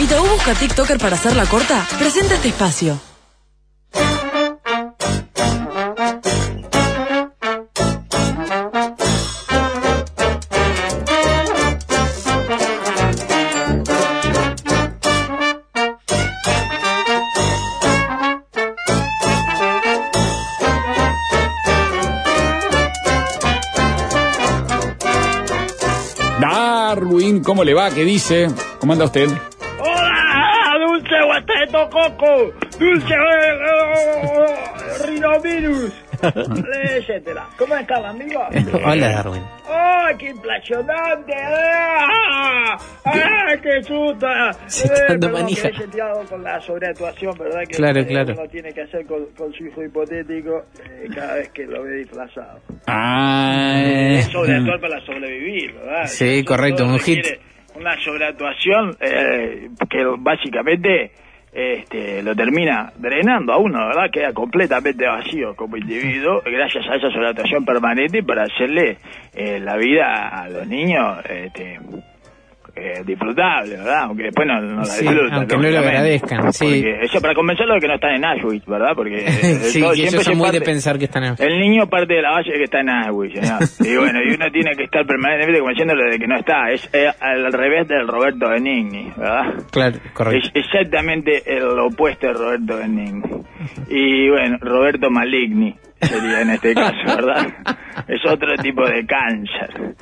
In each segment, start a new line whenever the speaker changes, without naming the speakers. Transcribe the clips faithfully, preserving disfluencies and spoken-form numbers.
Itaú busca TikToker para hacer la corta. Presenta este espacio.
Darwin, ¿cómo le va? ¿Qué dice? ¿Cómo anda usted?
¡Hola! ¡Dulce guateto coco! ¡Dulce eh, rinovirus! Etcétera. ¿Cómo están, amigos?
Hola, Darwin.
¡Ay, qué impresionante! ¡Ah! ¡Ah, qué susto!
Sí,
Eh,
dando
perdón,
manija.
que he seteado con la sobreactuación, ¿verdad? Que
Claro,
eh,
claro.
uno tiene que hacer con, con su hijo hipotético eh, cada vez que lo ve disfrazado.
Ah,
Es sobreactuar para sobrevivir, ¿verdad?
Sí,
Sobre
correcto,
todo
un hit.
requiere Una sobreactuación eh, que básicamente este, lo termina drenando a uno, ¿verdad? Queda completamente vacío como individuo gracias a esa sobreactuación permanente para hacerle eh, la vida a los niños este, eh, disfrutable, ¿verdad? Aunque después no, no la
Sí,
disfrutan.
aunque no lo
lógicamente.
agradezcan, sí.
Porque eso para convencerlos de que no están en Auschwitz, ¿verdad? Porque eh,
Sí,
todo
y
siempre
ellos son
se
muy de
parte-
pensar que están en...
el niño parte de la base de que está en Auschwitz, señor. Y bueno, y uno tiene que estar permanentemente convenciéndolo de que no está. Es eh, al revés del Roberto Benigni, ¿verdad?
Claro, correcto.
Es exactamente el opuesto de Roberto Benigni. Y bueno, Roberto Maligni sería en este caso, ¿verdad? Es otro tipo de cáncer.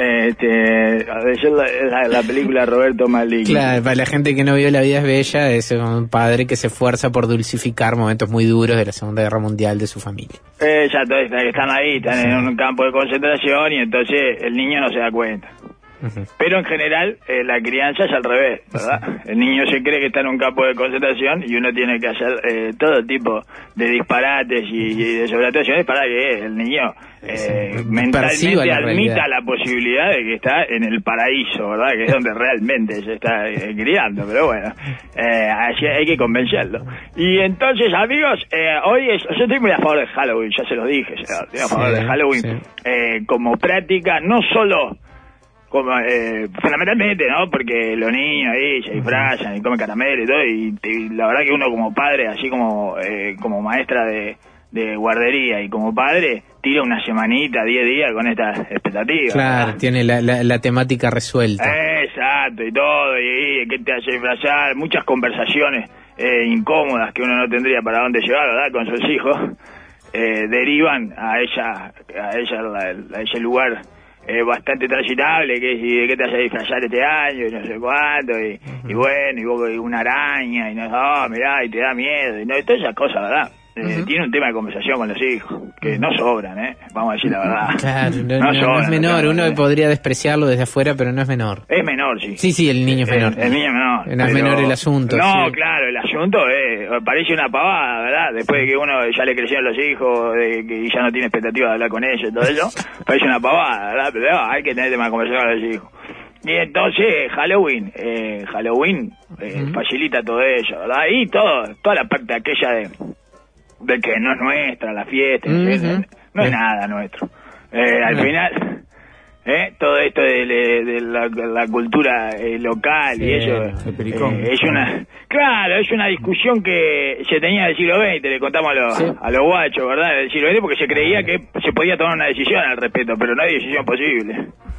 Este, a ver, yo la, la, la película Roberto Maligni.
Claro, para la gente que no vio La vida es bella, es un padre que se esfuerza por dulcificar momentos muy duros de la Segunda Guerra Mundial de su familia.
Eh, ya todos están, están ahí, están en un campo de concentración y entonces el niño no se da cuenta.
Uh-huh.
Pero en general eh, la crianza es al revés, ¿verdad? El niño se cree que está en un campo de concentración y uno tiene que hacer eh, todo tipo de disparates y, y de sobreactuaciones para que el niño eh, mentalmente
la
admita
realidad.
la posibilidad de que está en el paraíso, ¿verdad? Que es donde realmente se está eh, criando, pero bueno, eh, así hay que convencerlo. Y entonces, amigos, eh, hoy es, yo estoy muy a favor de Halloween, ya se lo dije, señor, estoy a favor
Sí,
de Halloween
sí.
eh, como práctica, no solo como eh, fundamentalmente, ¿no? Porque los niños ahí se disfrazan y comen caramelo y todo, y, y la verdad que uno como padre, así como eh, como maestra de, de guardería y como padre, tira una semanita, diez días con estas expectativas.
Claro,
¿verdad?
tiene la, la, la temática resuelta.
Exacto, y todo, y, y qué te hace disfrazar, muchas conversaciones eh, incómodas que uno no tendría para dónde llevar, ¿verdad? Con sus hijos, eh, derivan a ella, a ella, a ese lugar Eh, bastante transitable, que es y de qué te vas a disfrazar este año, y no sé cuánto, y, uh-huh. y bueno, y vos y una araña, y no, oh, mirá, y te da miedo, y no, y todas esas cosas, ¿verdad? Eh, uh-huh. Tiene un tema de conversación con los hijos, que no sobran, ¿eh? Vamos a decir la verdad.
Claro, no,
no,
no,
sobran,
no es menor,
no,
uno
no,
podría despreciarlo desde afuera, pero no es menor.
Es menor, sí.
Sí, sí, el niño es menor.
El, el niño es menor.
No es menor el asunto.
No,
sí.
claro, el asunto eh, parece una pavada, ¿verdad? Después de que uno ya le crecieron los hijos, de que ya no tiene expectativa de hablar con ellos y todo eso, parece una pavada, ¿verdad? Pero no, hay que tener tema de conversación con los hijos. Y entonces Halloween, eh, Halloween eh, uh-huh. facilita todo ello, ¿verdad? Y todo, toda la parte aquella de, de que no es nuestra la fiesta, uh-huh. no, no es nada nuestro. Eh, al uh-huh. final... ¿Eh? Todo esto de, de, de la, la cultura eh, local sí, y eso eh, es una claro es una discusión que se tenía del siglo veinte, le contamos a los, sí. a los guachos, ¿verdad? Del siglo veinte, porque se creía que se podía tomar una decisión al respecto, pero no hay decisión posible.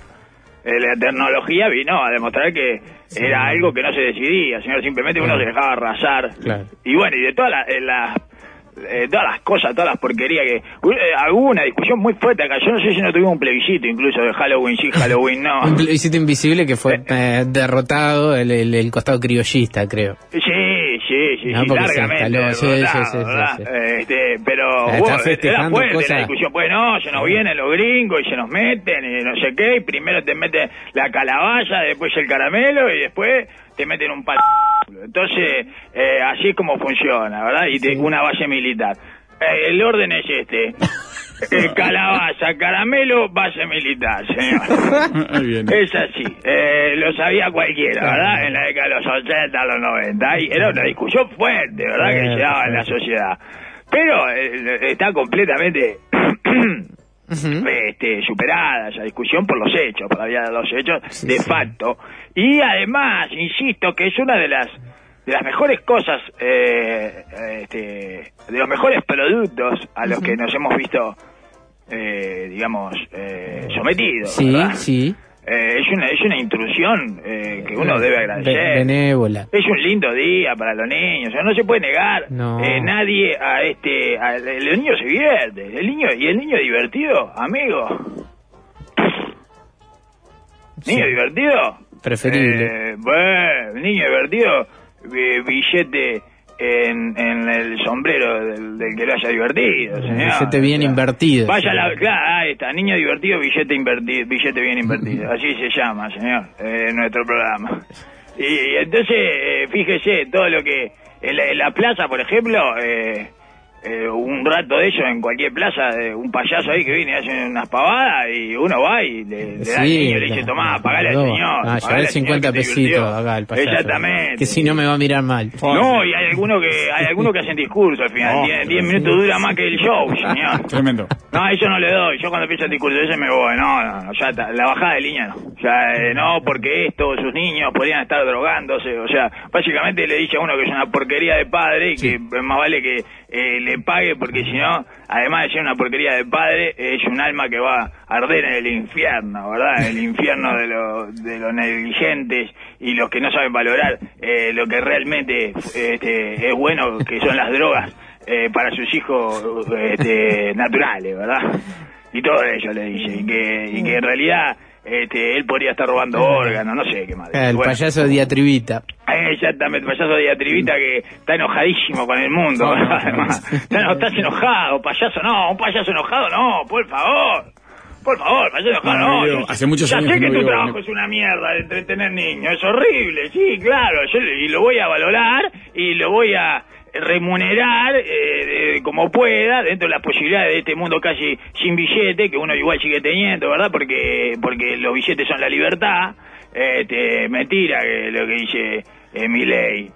Eh, la tecnología vino a demostrar que sí. era algo que no se decidía, sino simplemente uno se dejaba arrasar. Claro. Y bueno, y de todas las la, Eh, todas las cosas, todas las porquerías que... Eh, hubo una discusión muy fuerte acá, yo no sé si no tuvimos un plebiscito incluso de Halloween sí, Halloween no.
Un plebiscito invisible que fue eh, derrotado el, el, el costado criollista, creo.
Sí, sí, sí,
no,
sí largamente derrotado,
sí, sí, sí,
¿verdad?
Sí, sí.
Este, pero bueno, era fuerte cosas... la discusión, pues no, se nos vienen los gringos y se nos meten y no sé qué, y primero te meten la calabaza, después el caramelo y después te meten un palo. Entonces, eh, así es como funciona, ¿verdad? Y te, sí. una base militar. Eh, el orden es este. Eh, calabaza, caramelo, base militar, señor. Es así. Eh, lo sabía cualquiera, ¿verdad? En la década de los ochenta, los noventa. Y era una discusión fuerte, ¿verdad? Que se daba en la sociedad. Pero eh, está completamente uh-huh. este, superada esa discusión por los hechos, por la vía de los hechos, sí, de
sí.
facto. Y además, insisto, que es una de las de las mejores cosas, eh, este, de los mejores productos a los uh-huh. que nos hemos visto, eh, digamos, eh, sometidos,
sí,
¿verdad?
Sí,
eh, es una es una intrusión eh, que uno debe agradecer.
Benévola.
Es un lindo día para los niños, o sea, no se puede negar
no.
eh, nadie a este, a, el niño se divierte, el niño y el niño divertido, amigo. Sí. Niño divertido.
Preferible.
Eh, bueno, niño divertido. Billete en, en el sombrero del, del que lo haya divertido, señor.
Billete bien o sea, invertido.
Vaya la, claro, ahí está, niño divertido, billete invertido, billete bien invertido. Así se llama, señor, eh, nuestro programa. Y, y entonces, eh, fíjese, todo lo que... En la, en la plaza, por ejemplo, eh, eh, un rato de eso en cualquier plaza, eh, un payaso ahí que viene y hace unas pavadas y uno va y le, le
sí,
da al niño y le dice, tomá, pagale al señor.
Ah, llevar cincuenta pesitos acá el payaso.
Exactamente.
Que si no me va a mirar mal.
No, y hay algunos que hay algunos que hacen discurso al final. diez no, minutos dura más que el show, señor.
Tremendo.
No, eso no le doy. Yo cuando empiezo el discurso ese me voy. No, no, no, ya está. La bajada de línea no. Ya, eh, no, porque esto, sus niños podrían estar drogándose. O sea, básicamente le dice a uno que es una porquería de padre y sí. que más vale que eh, le pague porque si no, además de ser una porquería de padre, es un alma que va a arder en el infierno, ¿verdad? En el infierno de, lo, de los negligentes y los que no saben valorar eh, lo que realmente este, es bueno, que son las drogas eh, para sus hijos este, naturales, ¿verdad? Y todo ello le dice, y que, y que en realidad este, él podría estar robando órganos, no sé qué más.
El bueno, payaso diatribita.
Exactamente, el payaso diatribita que está enojadísimo con el mundo, no, ¿verdad? Además, no, estás enojado, payaso, no, un payaso enojado, no, por favor. Por favor, payaso enojado, no.
no yo, hace muchos
ya
años
sé que,
que
no tu
vivo,
trabajo
no.
es una mierda de entretener niños, es horrible, sí, claro, yo y lo voy a valorar y lo voy a remunerar eh, como pueda dentro de las posibilidades de este mundo casi sin billete que uno igual sigue teniendo, ¿verdad? Porque porque los billetes son la libertad. Este, mentira que lo que dice eh, Milei.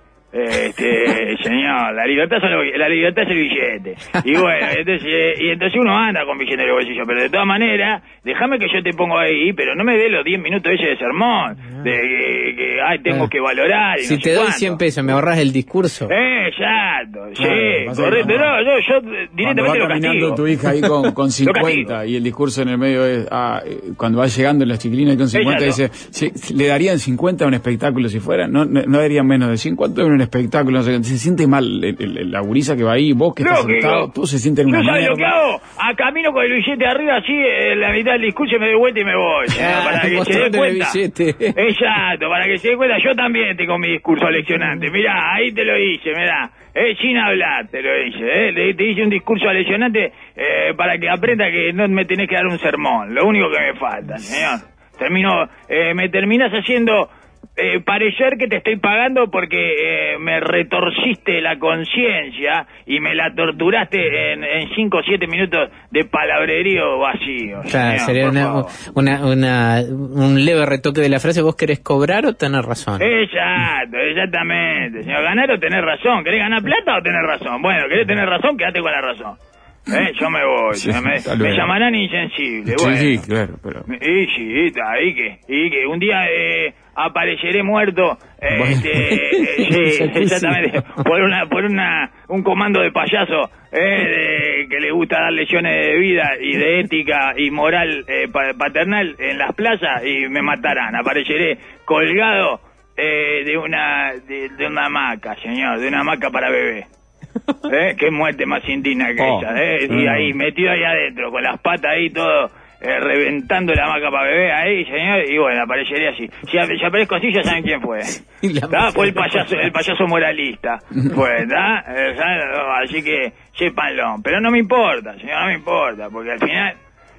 Este, señor, la libertad son los, la libertad es el billete. Y bueno, entonces, y entonces uno anda con billete en el bolsillo, pero de todas maneras, déjame que yo te pongo ahí, pero no me dé los diez minutos ese de sermón, de que, que ay, tengo que valorar. Y
si
no
te
sé
doy
cuánto.
cien pesos, ¿me ahorras el discurso?
Eh, exacto, sí,
claro,
correcto. No, yo, yo directamente
cuando
lo
va caminando
castigo.
tu hija ahí con, con cincuenta y el discurso en el medio es, ah, cuando va llegando las chiquilinas con cincuenta dice, si, le darían cincuenta a un espectáculo si fuera, no, no, no darían menos de cien, ¿cuánto es un espectáculo? No sé, se siente mal el, el, la gurisa que va ahí, vos que estás sentado, todos se sienten una
mierda.
mierda.
¿Sabes lo que hago? A camino con el billete arriba así, en la mitad del discurso me doy vuelta y me voy.
Ah,
para que se dé cuenta.
Billete.
Exacto, para que se dé cuenta, yo también tengo mi discurso aleccionante. Mirá, ahí te lo hice, mirá. Eh, sin hablar te lo hice, eh. Te hice un discurso aleccionante eh, para que aprenda que no me tenés que dar un sermón. Lo único que me falta, señor. Termino, eh, me terminás haciendo eh, parecer que te estoy pagando porque eh, me retorciste la conciencia y me la torturaste en, en cinco o siete minutos de palabrerío vacío.
Claro,
señor,
sería una, una, una, un leve retoque de la frase. ¿Vos querés cobrar o tener razón?
Exacto, exactamente, señor. ¿Ganar o tener razón? ¿Querés ganar plata o tener razón? Bueno, ¿querés tener razón? Quédate con la razón. ¿Eh? Yo me voy, sí, me, me llamarán insensible.
Sí,
bueno.
sí, claro, pero...
Y sí, está, y que, y que un día eh, apareceré muerto, eh, este, eh, sí, exactamente, por una, por una, un comando de payaso, eh, de, que le gusta dar lecciones de vida y de ética y moral eh, paternal en las plazas y me matarán. Apareceré colgado eh, de una, de, de una hamaca, señor, de una hamaca para bebé. ¿Eh? Qué muerte más indigna que oh, esa, ¿eh? Y ahí, metido ahí adentro, con las patas ahí todo, eh, reventando la hamaca para bebé ahí, señor, y bueno, aparecería así. Si, si aparezco así, ya saben quién fue. ¿Tá? Fue el payaso, el payaso moralista. Fue, ¿tá? Eh, así que, sépanlo. Pero no me importa, señor, no me importa, porque al final,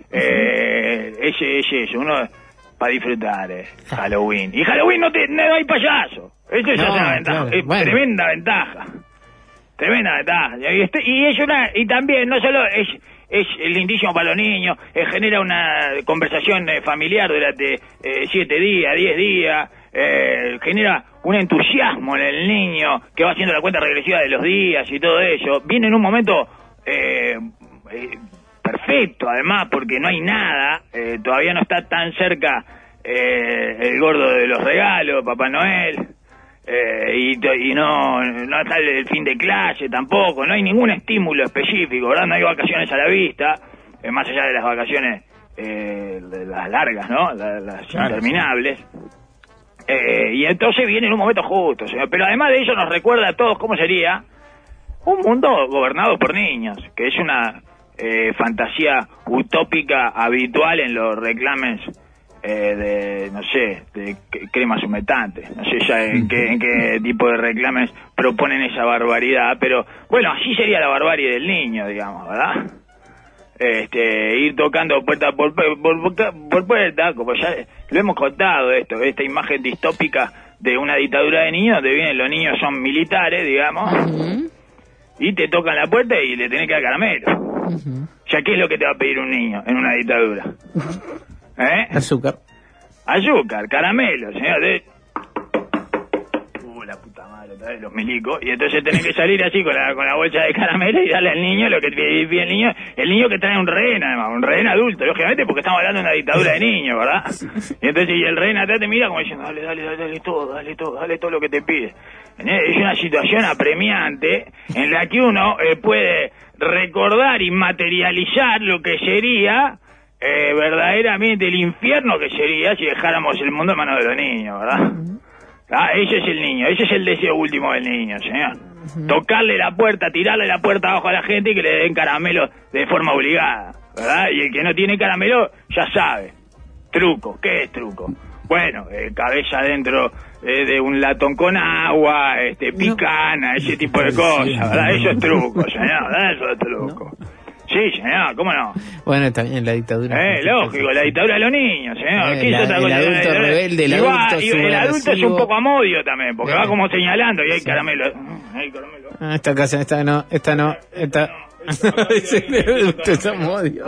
eh, ese es eso, uno, para disfrutar, eh, Halloween. Y Halloween no, te, no hay payaso. Eso es
no,
una ventaja,
claro.
es
Bueno.
tremenda ventaja. Tremenda ventaja. Y, este, y es una, y también no solo es, es lindísimo para los niños, eh, genera una conversación eh, familiar durante eh, siete días, diez días, eh, genera un entusiasmo en el niño que va haciendo la cuenta regresiva de los días y todo eso. Viene en un momento eh, eh, perfecto, además, porque no hay nada, eh, todavía no está tan cerca eh, el gordo de los regalos, Papá Noel, eh, y, y no, no está el, el fin de clase tampoco, no hay ningún estímulo específico, ¿verdad? No hay vacaciones a la vista, eh, más allá de las vacaciones, eh, de las largas, ¿no? Las, las claro, interminables. Eh, y entonces viene en un momento justo, señor. Pero además de ello nos recuerda a todos cómo sería un mundo gobernado por niños, que es una eh, fantasía utópica habitual en los reclames eh, de, no sé, de cremas humectantes. No sé ya en qué, en qué tipo de reclames proponen esa barbaridad, pero bueno, así sería la barbarie del niño, digamos, ¿verdad? Este, ir tocando puerta por, por, por, por puerta, como ya lo hemos contado esto, esta imagen distópica de una dictadura de niños, donde vienen los niños son militares, digamos, uh-huh. y te tocan la puerta y le tenés que dar caramelo. Uh-huh. Ya, ¿qué es lo que te va a pedir un niño en una dictadura? Uh-huh. ¿Eh?
Azúcar.
Azúcar, caramelo, señor. De... Uh, la puta madre, otra vez los milicos. Y entonces tenés que salir así con la, con la bolsa de caramelo y darle al niño lo que pide, pide el niño. El niño que trae un rehén, además, un rehén adulto, lógicamente, porque estamos hablando de una dictadura de niños, ¿verdad? Y entonces y el rehén atrás te mira como diciendo, dale, dale, dale, dale todo, dale todo, dale todo lo que te pide. Es una situación apremiante en la que uno eh, puede recordar y materializar lo que sería eh, verdaderamente el infierno que sería si dejáramos el mundo en manos de los niños, ¿verdad? Ah, ese es el niño, ese es el deseo último del niño, señor. Uh-huh. Tocarle la puerta, tirarle la puerta abajo a la gente y que le den caramelo de forma obligada, ¿verdad? Y el que no tiene caramelo ya sabe. Truco, ¿qué es truco? Bueno, eh, cabeza dentro eh, de un latón con agua, este, picana, no. ese tipo de cosas, ¿verdad? Eso es truco, señor, ¿verdad? Eso es truco. No. Sí, señor, ¿cómo no?
Bueno, también la dictadura.
Eh, lógico, la dictadura de los niños, señor.
Eh, ¿Qué la, es otra cosa? El adulto rebelde, el adulto
y el adulto es un poco amodio también, porque eh. va como señalando y hay sí. caramelo. Hay caramelo.
Ah, esta casa, esta no, esta no, esta... el adulto es amodio.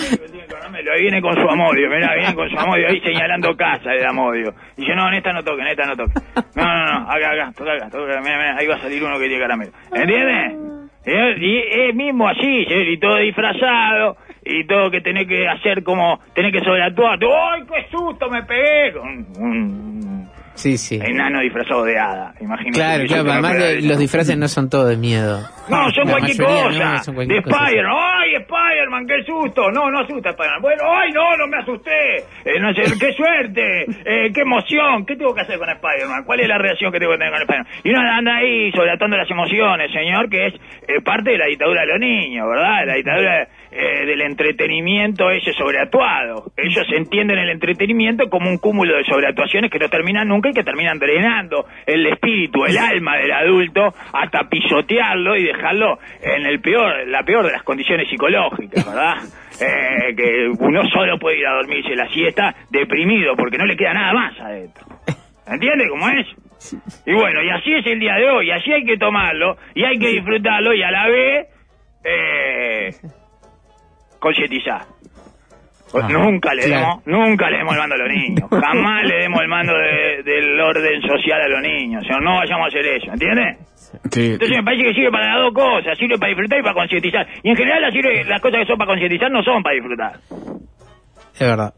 Ahí viene con su amodio, mirá, viene con su amodio, ahí señalando casa el amodio. Y yo, no, en esta no toque, en esta no toque. No, no, no, acá, acá, toca acá, toca acá, mirá, mirá, ahí va a salir uno que tiene caramelo. ¿Entiendes? Y es mismo así, y todo disfrazado, y todo que tenés que hacer como, tenés que sobreactuar. ¡Ay, qué susto me pegué! Un, un
sí, sí.
enano disfrazado de hada, imagínate.
Claro, claro, además no los disfraces no son todos de miedo.
No, son
La
cualquier cosa. No, son cualquier de Spider-Man. ¡Ay, Spider-Man, qué susto! No, no asusta Spider-Man. Bueno, ¡ay, no, no me asusté! Eh, no sé, ¡qué suerte! Eh, ¡Qué emoción! ¿Qué tengo que hacer con Spider-Man? ¿Cuál es la reacción que tengo que tener con Spider-Man? Y uno anda ahí sobreatando las emociones, señor, que es eh, parte de la dictadura de los niños, ¿verdad? La dictadura eh, del entretenimiento ese sobreactuado. Ellos entienden el entretenimiento como un cúmulo de sobreactuaciones que no terminan nunca y que terminan drenando el espíritu, el alma del adulto hasta pisotearlo y dejarlo en el peor, la peor de las condiciones psicológicas, ¿verdad? Eh, que uno solo puede ir a dormirse la siesta deprimido porque no le queda nada más adentro. ¿Entiende cómo es? Y bueno, y así es el día de hoy, así hay que tomarlo y hay que disfrutarlo y a la vez eh, concientizar. Ah, nunca le claro. demos, nunca le demos el mando a los niños, jamás le demos el mando de, del orden social a los niños, o sea, no vayamos a hacer eso, ¿entiendes? Sí. Entonces me parece que sirve para las dos cosas, sirve para disfrutar y para concientizar, y en general las, sirve, las cosas que son para concientizar no son para disfrutar.
Es verdad.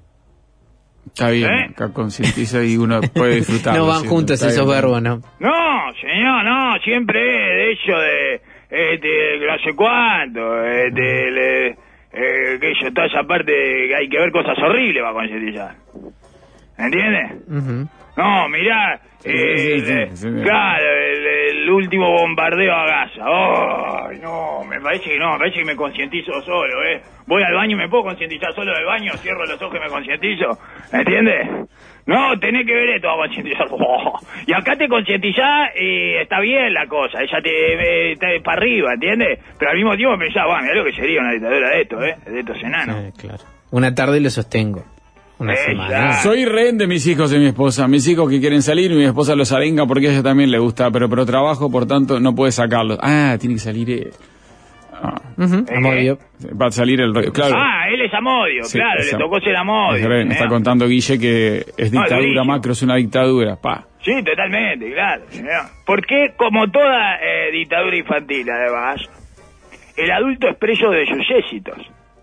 Está bien, ¿Eh? acá concientiza y uno puede disfrutar.
No van juntos esos verbos, ¿no?
No, señor, no, siempre de hecho de, eh, de no sé cuánto, eh, de... de Eh, que yo, toda esa parte que hay que ver cosas horribles para concientizar. ¿Entiendes? Uh-huh. No, mirá, eh, sí, sí, sí, sí, claro, el, el último bombardeo a Gaza. ¡Ay, no! Me parece que no, me parece que me concientizo solo, ¿eh? Voy al baño y me puedo concientizar solo del baño, cierro los ojos y me concientizo. ¿Entiendes? No, tenés que ver esto a concientizar. Oh. Y acá te concientizás y está bien la cosa, ella te está para arriba, ¿entiendes? Pero al mismo tiempo pensás, bueno, mirá lo que sería una dictadura de esto, ¿eh? De estos enanos.
Sí, claro. Una tarde lo sostengo. Una
Ella.
semana.
Soy rehén de mis hijos y mi esposa. Mis hijos que quieren salir, mi esposa los arenga porque a ella también le gusta, pero pero trabajo, por tanto, no puede sacarlos. Ah, tiene que salir él. Ah.
Uh-huh.
¿Eh?
Amodio.
Va a salir el rollo, claro.
Ah, él es Amodio, sí, claro, le tocó ser Amodio.
Me está contando Guille que es dictadura,
no,
Macro es una dictadura, pa.
Sí, totalmente, claro. Porque como toda eh, dictadura infantil, además, el adulto es preso de sus éxitos.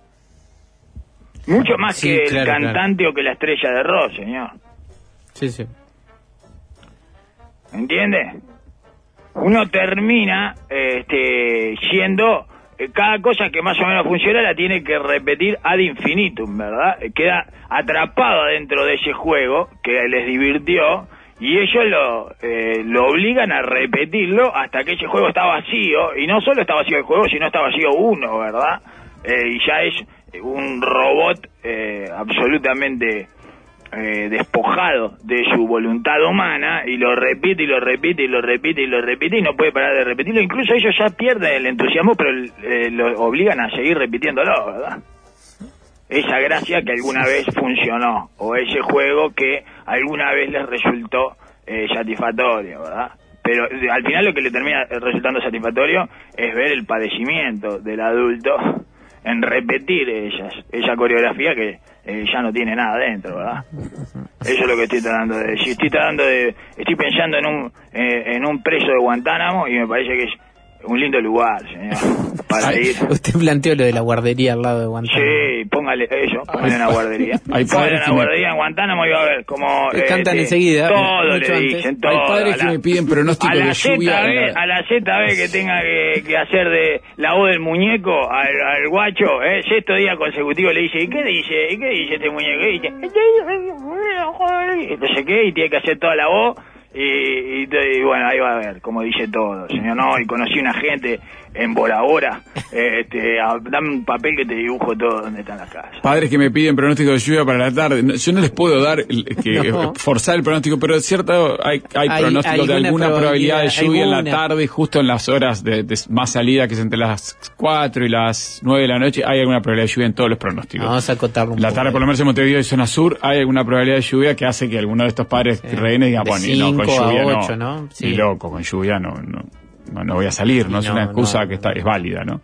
Mucho más
Sí,
que el
claro,
cantante
claro.
o que la estrella de rock, señor.
Sí, sí.
¿Entiende? Uno termina este, siendo... eh, cada cosa que más o menos funciona la tiene que repetir ad infinitum, ¿verdad? Eh, Queda atrapado dentro de ese juego que les divirtió y ellos lo, eh, lo obligan a repetirlo hasta que ese juego está vacío. Y no solo está vacío el juego, sino está vacío uno, ¿verdad? Eh, y ya es un robot eh, absolutamente... Eh, despojado de su voluntad humana y lo repite y lo repite y lo repite y lo repite y no puede parar de repetirlo. Incluso ellos ya pierden el entusiasmo, pero eh, lo obligan a seguir repitiéndolo, ¿verdad? Esa gracia que alguna vez funcionó, o ese juego que alguna vez les resultó eh, satisfactorio, ¿verdad? Pero eh, al final lo que le termina resultando satisfactorio es ver el padecimiento del adulto en repetir ellas, esa coreografía que eh, ya no tiene nada dentro, ¿verdad? Eso es lo que estoy tratando de decir. Estoy tratando de, estoy pensando en un eh, en un preso de Guantánamo y me parece que es un lindo lugar, señor, para
Ay,
ir.
Usted planteó lo de la guardería al lado de Guantánamo.
Sí, póngale eso, póngale una guardería.
Hay
Póngale
padres
una
que me-
guardería en Guantánamo y va a ver como...
Eh, cantan
este,
enseguida,
todo
mucho
le
antes.
dicen, todo.
Hay padres
a
que
la-
me piden pronóstico
a la
de lluvia.
Z B, a la Z B que tenga que, que hacer de la voz del muñeco al, al guacho, ¿eh? Sexto día consecutivo le dice, ¿y qué dice? ¿Y qué dice este muñeco? Y dice, no sé qué, y tiene que hacer toda la voz. Y, y, y bueno, ahí va a ver, como dice todo, señor. No, y conocí una gente en Bora Bora, eh, este, a- dame un papel que te dibujo todo donde están las casas.
Padres que me piden pronóstico de lluvia para la tarde. No, yo no les puedo dar el- que
No.
forzar el pronóstico, pero es cierto, hay, hay,
Hay
pronóstico de
alguna
alguna probabilidad de
probabilidad,
lluvia en la
alguna.
tarde, justo en las horas de, de más salida, que es entre las cuatro y las nueve de la noche. Hay alguna probabilidad de lluvia en todos los pronósticos.
Vamos a acotarlo un
La
poco.
tarde, por lo menos en Montevideo y zona sur, hay alguna probabilidad de lluvia que hace que alguno de estos padres
Eh,
rehenes digan,
de
bueno, y no, con
cinco a
lluvia
ocho,
no,
¿no? Sí.
ni loco, con lluvia no, no, no, no voy a salir, no
Y
es
no,
una excusa
no,
que está,
no.
es válida, ¿no?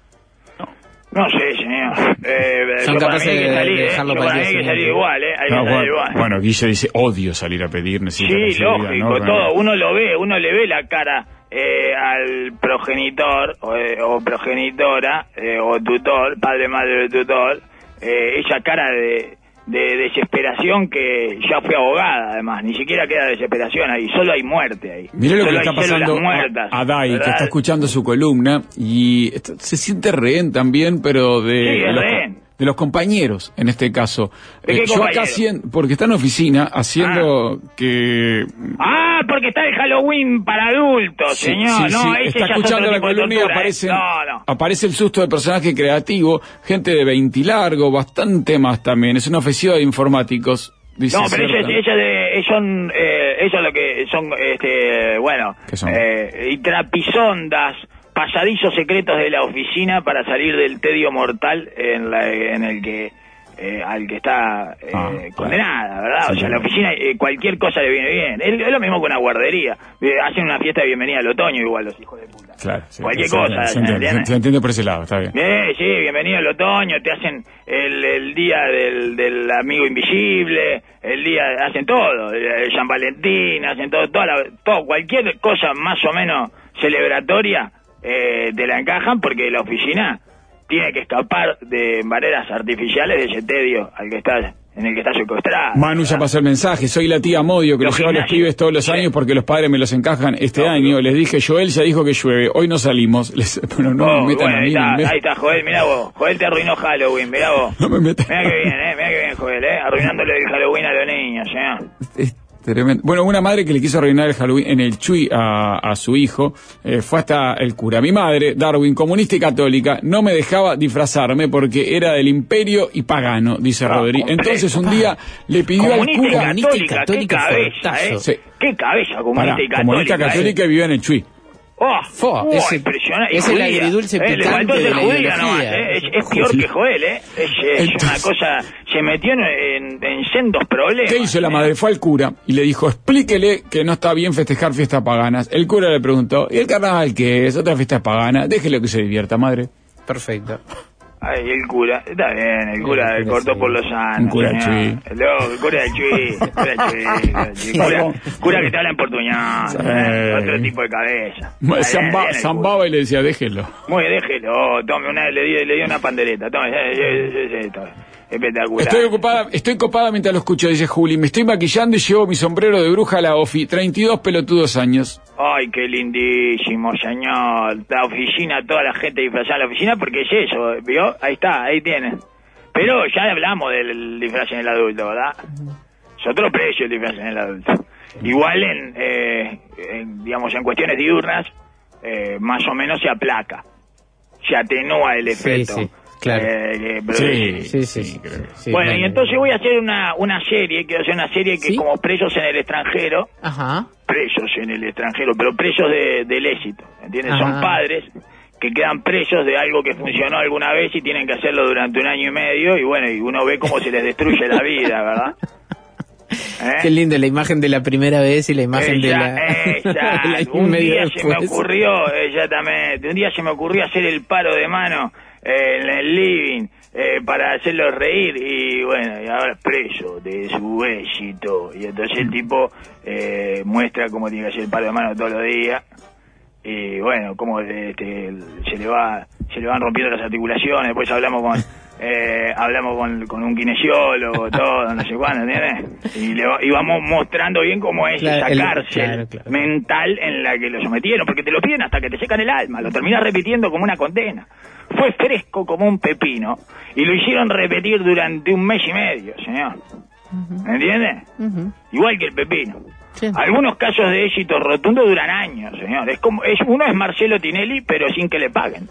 No sé, señor. Eh,
Son
yo para mí
capaces
hay que
de
salir, ¿eh?
dejarlo
Yo
para
para
el
mí hay
día
que salir
siguiente.
igual, ¿eh? Hay que
No,
salir
bueno,
igual.
bueno, Guille dice, odio salir a pedir, necesito la
Sí,
lluvia,
lógico,
¿no?
todo. Uno lo ve, uno le ve la cara eh, al progenitor o, eh, o progenitora eh, o tutor, padre, madre o tutor, eh, esa cara de, de desesperación que ya fue abogada, además. Ni siquiera queda desesperación ahí, solo hay muerte ahí.
Mire lo que
Solo
le está
hay células
pasando
muertas,
a, a Dai, que
¿verdad?
está escuchando su columna y está- se siente rehén también, pero de,
Sí, es
de los,
rehén.
de los compañeros, en este caso.
¿De qué
yo acá
compañero?
haciendo, porque está en oficina haciendo que...
Ah, porque está el Halloween para adultos,
Sí,
señor.
sí,
no,
sí,
ese
está
ya es
escuchando
otro
la
tipo de
columna y
tortura, ¿eh?
aparece,
No, no.
aparece el susto de personaje creativo, gente de veintilargo, bastante más también. Es una ofensiva de informáticos. Dice
No, pero
cierta-
ellos, ellos, de- son, eh, ellos lo que son, este, bueno,
¿Qué son?
eh, y trapisondas, pasadizos secretos de la oficina para salir del tedio mortal en, la, en el que, eh, al que está eh,
Ah, claro.
condenada, ¿verdad?
Sí,
o sea,
sí.
la oficina, eh, cualquier cosa le viene bien. Es, es lo mismo que una guardería. Eh, hacen una fiesta de bienvenida al otoño igual los hijos de puta.
Claro, sí,
Cualquier
se-
cosa,
se entiende,
¿entiendes?
se entiende por ese lado, está bien.
Eh, sí, bienvenido al otoño, te hacen el, el día del, del amigo invisible, el día, hacen todo, el San Valentín, hacen todo, toda la- todo, cualquier cosa más o menos celebratoria, eh, te la encajan porque la oficina tiene que escapar de maneras artificiales de ese tedio al que está, en el que está secuestrado.
Manu ya pasó el mensaje, soy la tía Modio que
Los
los lleva a los
gimnasios.
pibes todos los
Sí.
años porque los padres me los encajan este año. Les dije, Joel ya dijo que llueve, hoy no salimos. Les, pero no
Oh,
me metan
bueno,
a
ahí
mí. en el
está,
medio.
ahí está, Joel, mirá vos, Joel te arruinó Halloween, mirá vos.
No me metan.
Mirá que bien, eh, mirá que bien, Joel, eh, arruinándole el Halloween a los niños, señor.
Es tremendo. Bueno, una madre que le quiso arruinar el Halloween en el Chuy a, a su hijo, eh, fue hasta el cura. Mi madre, Darwin, comunista y católica, no me dejaba disfrazarme porque era del imperio y pagano, dice
Ah,
Rodri.
comprendo.
Entonces un día le pidió al
Comunista y
cura...
Comunista y
católica,
católica,
qué cabeza,
fortazo.
eh.
Sí.
Qué cabeza
Pará,
comunista y católica.
comunista católica
eh.
y vivía en el Chuy.
Oh,
Fua,
oh,
ese-
impresionante. Y
es el
judía.
agridulce
Eh, le
picante
faltó
de
ser
la
judía
ideología.
nomás, eh. Es, es peor que Joel, ¿eh? Es, es
Entonces-
una cosa... Se metió en, en, en sendos problemas.
¿Qué hizo la
eh.
madre? Fue al cura y le dijo, explíquele que no está bien festejar fiestas paganas. El cura le preguntó, ¿y el carnaval qué es? ¿Otra fiesta pagana? Déjelo que se divierta, madre.
Perfecto.
Ay, el cura, está bien, el cura
El
le
cura
cortó
sí.
por los años.
Un cura
señor.
chuí.
Luego, el cura del chuí, el cura del chuí, el cura del chuí. Cura, cura que te habla en portuñol,
Sí.
eh, otro tipo de cabeza. Está bien,
Zamba-
bien el
Zambaba y le decía, déjelo.
Muy, déjelo, tome una, le di, le di una pandereta, tome, eh, eh, eh, eh, tome. espectacular.
Estoy ocupada, estoy copada mientras lo escucho, dice Juli. Me estoy maquillando y llevo mi sombrero de bruja a la ofi. treinta y dos pelotudos años.
Ay, qué lindísimo, señor. La oficina, toda la gente disfrazada en la oficina, porque es eso, ¿vio? Ahí está, ahí tiene. Pero ya hablamos del disfraz en el adulto, ¿verdad? Es otro precio el disfraz en el adulto. Igual en, eh, en digamos, en cuestiones diurnas, eh, más o menos se aplaca. Se atenúa el efecto.
Sí, sí, claro.
Eh, pero,
Sí,
Sí, sí, sí. sí
bueno,
no,
y
no.
entonces voy a hacer una, una serie, quiero hacer una serie que
¿Sí?
es como Presos en el extranjero.
Ajá.
Presos en el extranjero, pero presos de, del éxito, ¿entiendes?
Ajá.
Son padres que quedan presos de algo que funcionó alguna vez y tienen que hacerlo durante un año y medio, y bueno, y uno ve cómo se les destruye la vida, ¿verdad? ¿Eh?
Qué lindo la imagen de la primera vez y la imagen de
Ella-
la...
ella,
el año y
un
medio
día se me
después.
ocurrió, exactamente, un día se me ocurrió hacer el paro de mano eh, en el living eh, para hacerlos reír y bueno, y ahora es preso de su éxito. Y entonces el tipo eh, muestra cómo tiene que hacer el paro de mano todos los días y bueno, cómo este, se le va se le van rompiendo las articulaciones. Después hablamos con eh, hablamos con, con un kinesiólogo, todo, no sé cuándo, ¿entiendes? Y, le, va- y vamos mostrando bien cómo es
Claro,
esa
el-
cárcel
claro, claro.
mental en la que lo sometieron, porque te lo piden hasta que te secan el alma, lo terminas repitiendo como una condena. Fue fresco como un pepino y lo hicieron repetir durante un mes y medio, señor. ¿Me entiende?
Ujú.
Igual que el pepino.
Sí.
Algunos casos de éxito rotundo duran años, señor. Es como es uno es Marcelo Tinelli, pero sin que le paguen.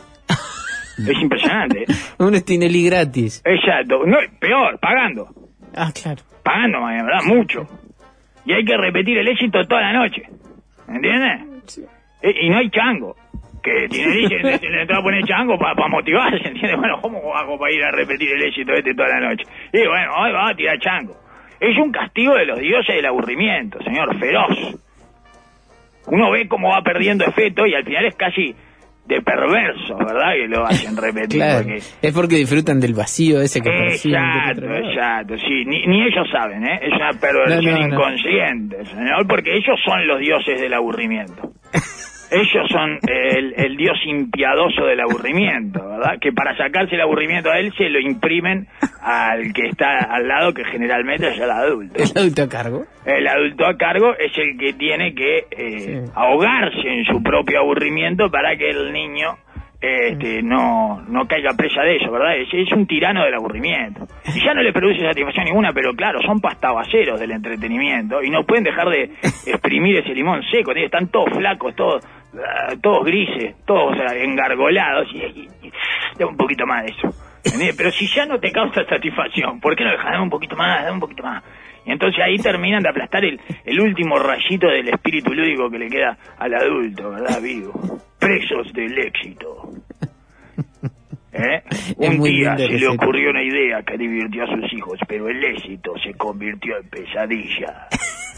Es impresionante. ¿eh?
Un Tinelli gratis.
Exacto. No, peor, pagando.
Ah, claro.
Pagando, ¿verdad? Mucho. Y hay que repetir el éxito toda la noche. ¿Me entiendes? Eh, Y no hay chango. Que Tinelli se, se le va a poner chango para motivarse, ¿entiendes? Bueno, ¿cómo hago para ir a repetir el éxito este toda la noche? Y bueno, hoy va a tirar chango. Es un castigo de los dioses del aburrimiento, señor, feroz. Uno ve cómo va perdiendo efecto y al final es casi de perverso, ¿verdad? Que lo hacen repetir.
Claro.
Porque...
Es porque disfrutan del vacío ese que perciben. del
Exacto,
otro lado.
exacto, sí, ni, ni ellos saben, ¿eh? Es una perversión
No, no, no.
inconsciente, señor, porque ellos son los dioses del aburrimiento. Ellos son el, el dios impiadoso del aburrimiento, ¿verdad? Que para sacarse el aburrimiento a él se lo imprimen al que está al lado, que generalmente es el adulto.
¿El adulto a cargo?
El adulto a cargo es el que tiene que eh,
Sí.
ahogarse en su propio aburrimiento para que el niño este, no, no caiga presa de eso, ¿verdad? Es, es un tirano del aburrimiento. Y ya no le produce satisfacción ninguna, pero claro, son pastabaceros del entretenimiento y no pueden dejar de exprimir ese limón seco. Están todos flacos, todos, uh, todos grises, todos uh, engargolados y, y, y da un poquito más de eso. ¿Entendés? Pero si ya no te causa satisfacción, ¿por qué no dejas? Dame un poquito más, dame un poquito más. Y entonces ahí terminan de aplastar el, el último rayito del espíritu lúdico que le queda al adulto, ¿verdad? Vivo. Presos del éxito. ¿Eh? Un
muy
día
linda
se le
receta.
ocurrió una idea que divirtió a sus hijos, pero el éxito se convirtió en pesadilla.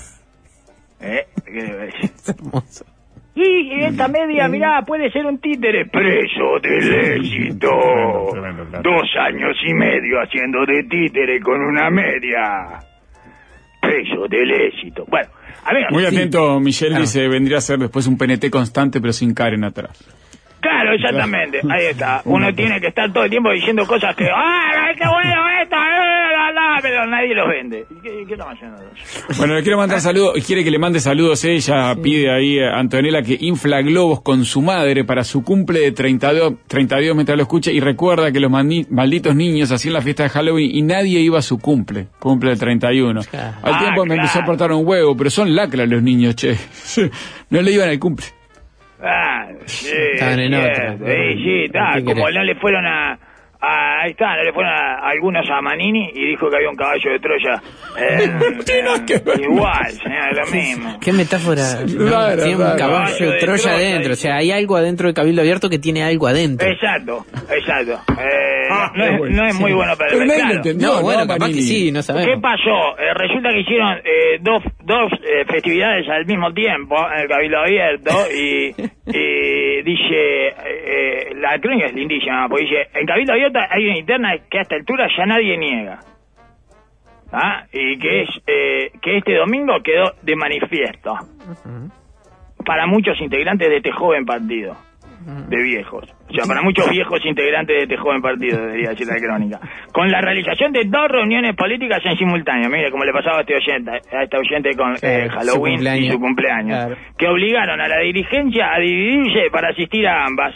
¿Eh? ¿Qué le parece?
Es hermoso.
Y, y esta media, mirá, puede ser un títere. Preso del éxito.
Tremendo, tremendo, claro.
Dos años y medio haciendo de títere con una media. Preso del éxito. Bueno, a ver.
Muy
sí.
atento, Michelle
Claro.
dice, vendría a ser después un P N T constante pero sin Karen atrás.
Claro, exactamente. Ahí está. Uno tiene que estar todo el tiempo diciendo cosas que, ¡ah, qué bueno esto! Eh, la, la", pero nadie los vende. ¿Y qué, qué estamos haciendo?
Bueno, le quiero mandar saludos, quiere que le mande saludos ella, pide ahí a Antonella que infla globos con su madre para su cumple de treinta y dos, treinta y dos mientras lo escucha y recuerda que los mani- malditos niños hacían la fiesta de Halloween y nadie iba a su cumple, cumple del treinta y uno.
Claro.
Al
Ah,
tiempo me
claro.
empezó a portar un huevo, pero son lacras los niños, che. No le iban al cumple.
Ah, sí.
Estaban en
cierto.
otra.
Sí, sí, está.
¿Qué
Como
querés?
no le fueron a, a- ahí está, no le fueron a, a algunos a Manini y dijo que había un caballo de Troya. Eh,
No tiene nada que ver.
Igual, señor, lo mismo.
Qué metáfora. ¿no?
Rara,
Tiene un
rara.
caballo
Caballo
de
de
Troya
Troya,
adentro.
ahí.
O sea, hay algo adentro de Cabildo Abierto que tiene algo adentro.
Exacto, exacto. Eh,
Ah,
no, es,
bueno,
no es muy
sí.
bueno para
Pero
el
nadie lo
mercado.
entendió.
No, bueno,
no,
capaz que
Manini.
sí, no
¿Qué
sabemos.
pasó? Eh, resulta que hicieron eh, dos, dos eh, festividades al mismo tiempo en el Cabildo Abierto y, y dice, eh, la crónica es lindísima, porque dice, en Cabildo Abierto hay una interna que a esta altura ya nadie niega. ¿Ah? Y que es eh, que este domingo quedó de manifiesto para muchos integrantes de este joven partido de viejos. O sea, para muchos viejos integrantes de este joven partido, debería decir la crónica. Con la realización de dos reuniones políticas en simultáneo, mire, como le pasaba a este oyente, a este oyente con eh, Halloween su y su cumpleaños, claro. Que obligaron a la dirigencia a dividirse para asistir a ambas.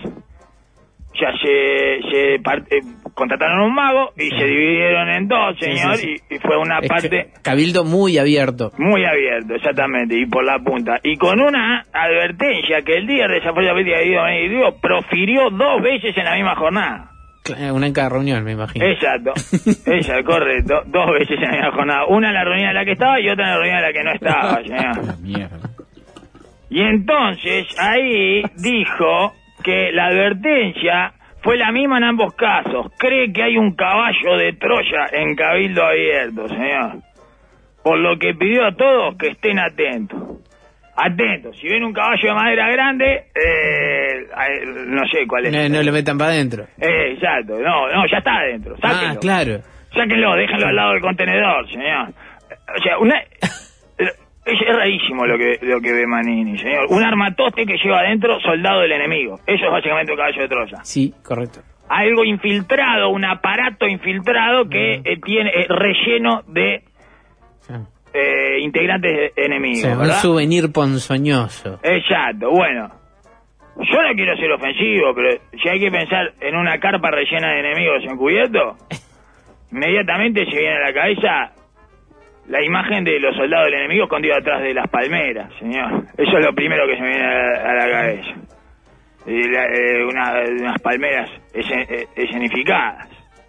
O sea, se, se part, eh, contrataron un mago y sí. se dividieron en dos, señor, sí, sí, sí. Y, y fue una es parte...
Cabildo muy abierto.
Muy abierto, exactamente, y por la punta. Y con una advertencia que el líder de esa fuerza política de profirió dos veces en la misma jornada.
Una en cada reunión, me imagino.
Exacto, ella, correcto, dos veces en la misma jornada. Una en la reunión en la que estaba y otra en la reunión en la que no estaba, señor.
La mierda.
Y entonces, ahí dijo... que la advertencia fue la misma en ambos casos. Cree que hay un caballo de Troya en Cabildo Abierto, señor. Por lo que pidió a todos que estén atentos. Atentos. Si ven un caballo de madera grande, eh, no sé cuál es.
No, no lo metan para adentro.
Eh, exacto. No, no, ya está adentro. Sáquenlo.
Ah, claro.
Sáquenlo, déjenlo al lado del contenedor, señor. O sea, una... Es, es rarísimo lo que lo que ve Manini, señor. Un armatoste que lleva adentro soldado del enemigo. Eso es básicamente un caballo de Troya.
Sí, correcto.
Algo infiltrado, un aparato infiltrado que uh-huh. eh, tiene eh, relleno de sí. eh, integrantes enemigos. Sí,
un souvenir ponzoñoso.
Exacto, bueno. Yo no quiero ser ofensivo, pero si hay que pensar en una carpa rellena de enemigos encubiertos, inmediatamente se viene a la cabeza... la imagen de los soldados del enemigo escondidos atrás de las palmeras, señor. Eso es lo primero que se me viene a, a la cabeza. Y la, eh, una, unas palmeras esen, eh, escenificadas.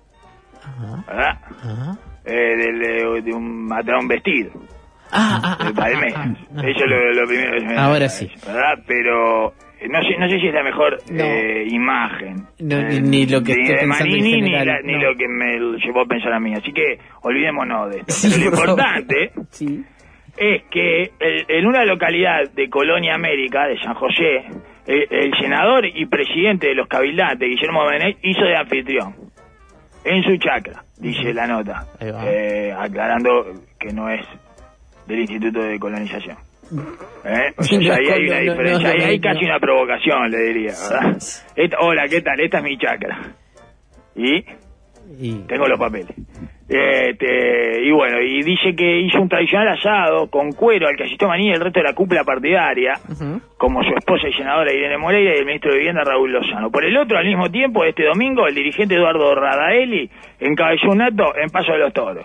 Ajá. ¿Verdad? Ajá. Eh, de, de, de un matrón vestido.
Ah, ah,
de palmeras.
Ah, ah, ah,
Eso es lo, lo primero que se me viene a la
Ahora
cabeza,
sí.
¿verdad? Pero... No sé, no sé si es la mejor no. eh, imagen
no,
eh,
ni lo que
ni
estoy
de
pensando
Manini
en general,
ni, la, ni
no.
lo que me llevó a pensar a mí, así que olvidémonos de esto. Pero lo importante
sí.
es que el, en una localidad de Colonia América, de San José, el, el senador y presidente de los cabildantes, Guillermo Benet, hizo de anfitrión en su chacra, dice uh-huh. la nota, eh, aclarando que no es del Instituto de Colonización. ¿Eh? O sea, sí, ahí hay una no, diferencia, no, no, ahí hay no, casi no. una provocación, le diría, ¿verdad? Esta, hola, ¿qué tal? Esta es mi chacra. ¿Y? y... Tengo los papeles. Este, y bueno, y dice que hizo un tradicional asado con cuero al que asistió Manini y el resto de la cúpula partidaria, uh-huh. como su esposa y senadora Irene Moreira y el ministro de Vivienda Raúl Lozano. Por el otro, al mismo tiempo, este domingo, el dirigente Eduardo Radaeli encabezó un acto en Paso de los Toros,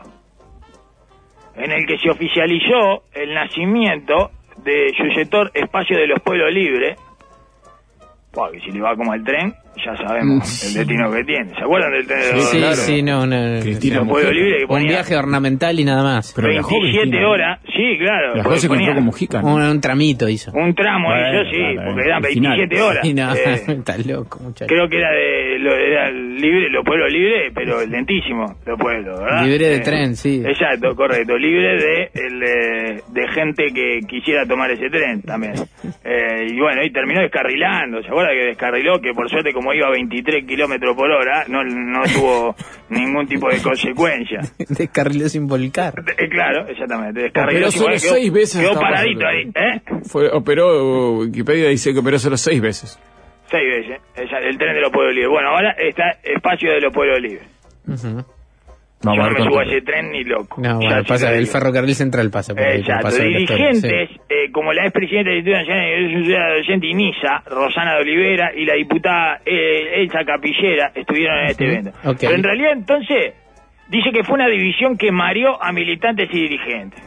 en el que se oficializó el nacimiento de su sector Espacio de los Pueblos Libres. Wow, que si le va como el tren, ya sabemos el destino que tiene. ¿Se acuerdan del tren de los
Sí,
claro?
sí, no, no.
Cristina Pueblo Libre, que ponía
un viaje ornamental y nada más.
Pero veintisiete horas, sí, claro.
Después se encontró con Mujica, ¿no?
un, un tramito hizo.
Un tramo bueno, hizo, sí, vale, porque eran veintisiete horas.
Sí, no,
eh,
está loco, muchacho.
Creo que era de lo, era libre, los pueblos libres, pero lentísimo, los pueblos, ¿verdad?
Libre de
eh,
tren, sí.
Exacto, correcto. Libre de el, eh, de gente que quisiera tomar ese tren también. Eh, y bueno, y terminó descarrilando. ¿Se acuerda que descarriló? Que por suerte, como iba a veintitrés kilómetros por hora, no, no tuvo ningún tipo de consecuencia.
Descarriló sin volcar.
Eh, claro, exactamente. Descarriló
operó
sin
solo
volcar.
seis veces.
Quedó paradito ahí, ¿eh?
Fue, operó, Wikipedia dice que operó solo seis veces.
Seis veces. El tren de los pueblos libres. Bueno, ahora está Espacio de los Pueblos Libres.
Uh-huh.
Yo no me subo a ese tren ni loco.
No, bueno, pasa, el ferrocarril central pasa por ahí.
Exacto.
Pasa
dirigentes, sí. eh, como la expresidenta del Instituto Nacional de Docente INISA, Rosana de Olivera, y la diputada eh, Elsa Capillera, estuvieron en este uh-huh. evento. Okay. Pero en realidad, entonces, dice que fue una división que mareó a militantes y dirigentes.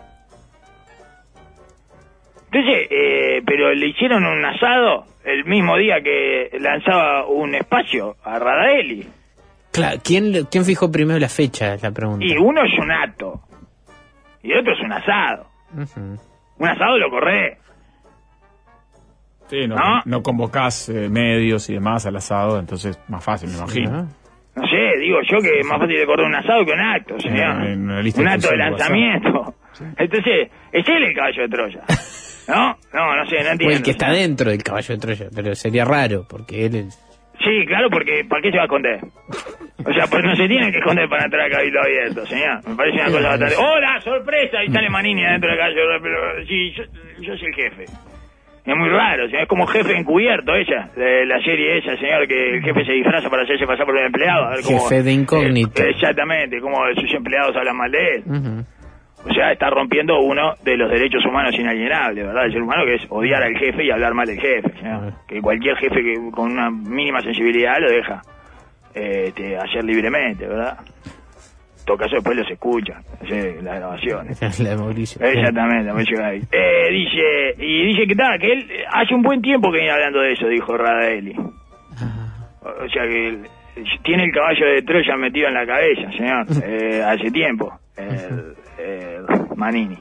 Entonces, eh, pero le hicieron un asado el mismo día que lanzaba un espacio a Radaeli.
Claro, ¿quién, ¿quién fijó primero la fecha? Es la pregunta.
Y uno es un acto, y el otro es un asado. Uh-huh. Un asado lo corre.
Sí, no, no, no convocás eh, medios y demás al asado, entonces más fácil, me imagino.
Uh-huh. No sé, digo yo que es más fácil de correr un asado que un acto, señor. Eh, un acto de lanzamiento. Sí. Entonces, es él el caballo de Troya. ¿No? No, no sé, no entiendo.
O el que está dentro del caballo de Troya, pero sería raro, porque él es...
Sí, claro, porque ¿para qué se va a esconder? O sea, pues no se tiene que esconder para entrar al Cabildo Abierto, señor. Me parece una cosa bastante... ¡Hola, sorpresa! Y sale Manini adentro del caballo, pero sí, yo, yo soy el jefe. Es muy raro, señor. Es como jefe encubierto ella, de la serie esa, señor, que el jefe se disfraza para hacerse pasar por un empleado. A ver cómo,
jefe de incógnito.
Eh, exactamente, como sus empleados hablan mal de él.
Uh-huh.
O sea, está rompiendo uno de los derechos humanos inalienables, ¿verdad? El ser humano, que es odiar al jefe y hablar mal del jefe, señor. Uh-huh. Que cualquier jefe que con una mínima sensibilidad lo deja eh, este, hacer libremente, ¿verdad? En todo caso después los escucha, hace las grabaciones.
La de Mauricio.
Exactamente, me llega ahí. Eh, dice, y dice que tal, que él hace un buen tiempo que viene hablando de eso, dijo Radaeli. Uh-huh. O sea que él, tiene el caballo de Troya metido en la cabeza, señor, eh, hace tiempo. El, el Manini.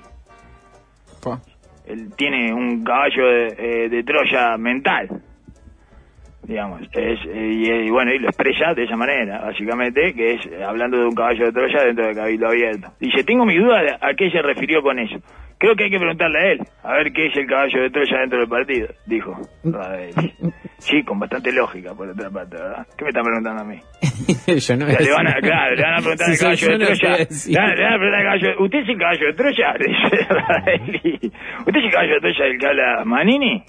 Pa.
Él tiene un caballo de, eh, de Troya mental, digamos, es, eh, y, y bueno, y lo expresa de esa manera, básicamente, que es eh, hablando de un caballo de Troya dentro de Cabildo Abierto. Dice, tengo mi duda de a qué se refirió con eso. Creo que hay que preguntarle a él, a ver qué es el caballo de Troya dentro del partido, dijo Radaeli. Sí, con bastante lógica, por otra parte, ¿verdad? ¿Qué me están preguntando a mí?
Yo no
o sea, le van a, claro, le van a preguntar al
si
caballo de
no
Troya. Le van, le van a preguntar al caballo de, ¿usted es el caballo de Troya? Le dice Radaeli. ¿Usted es el caballo de Troya del que habla Manini?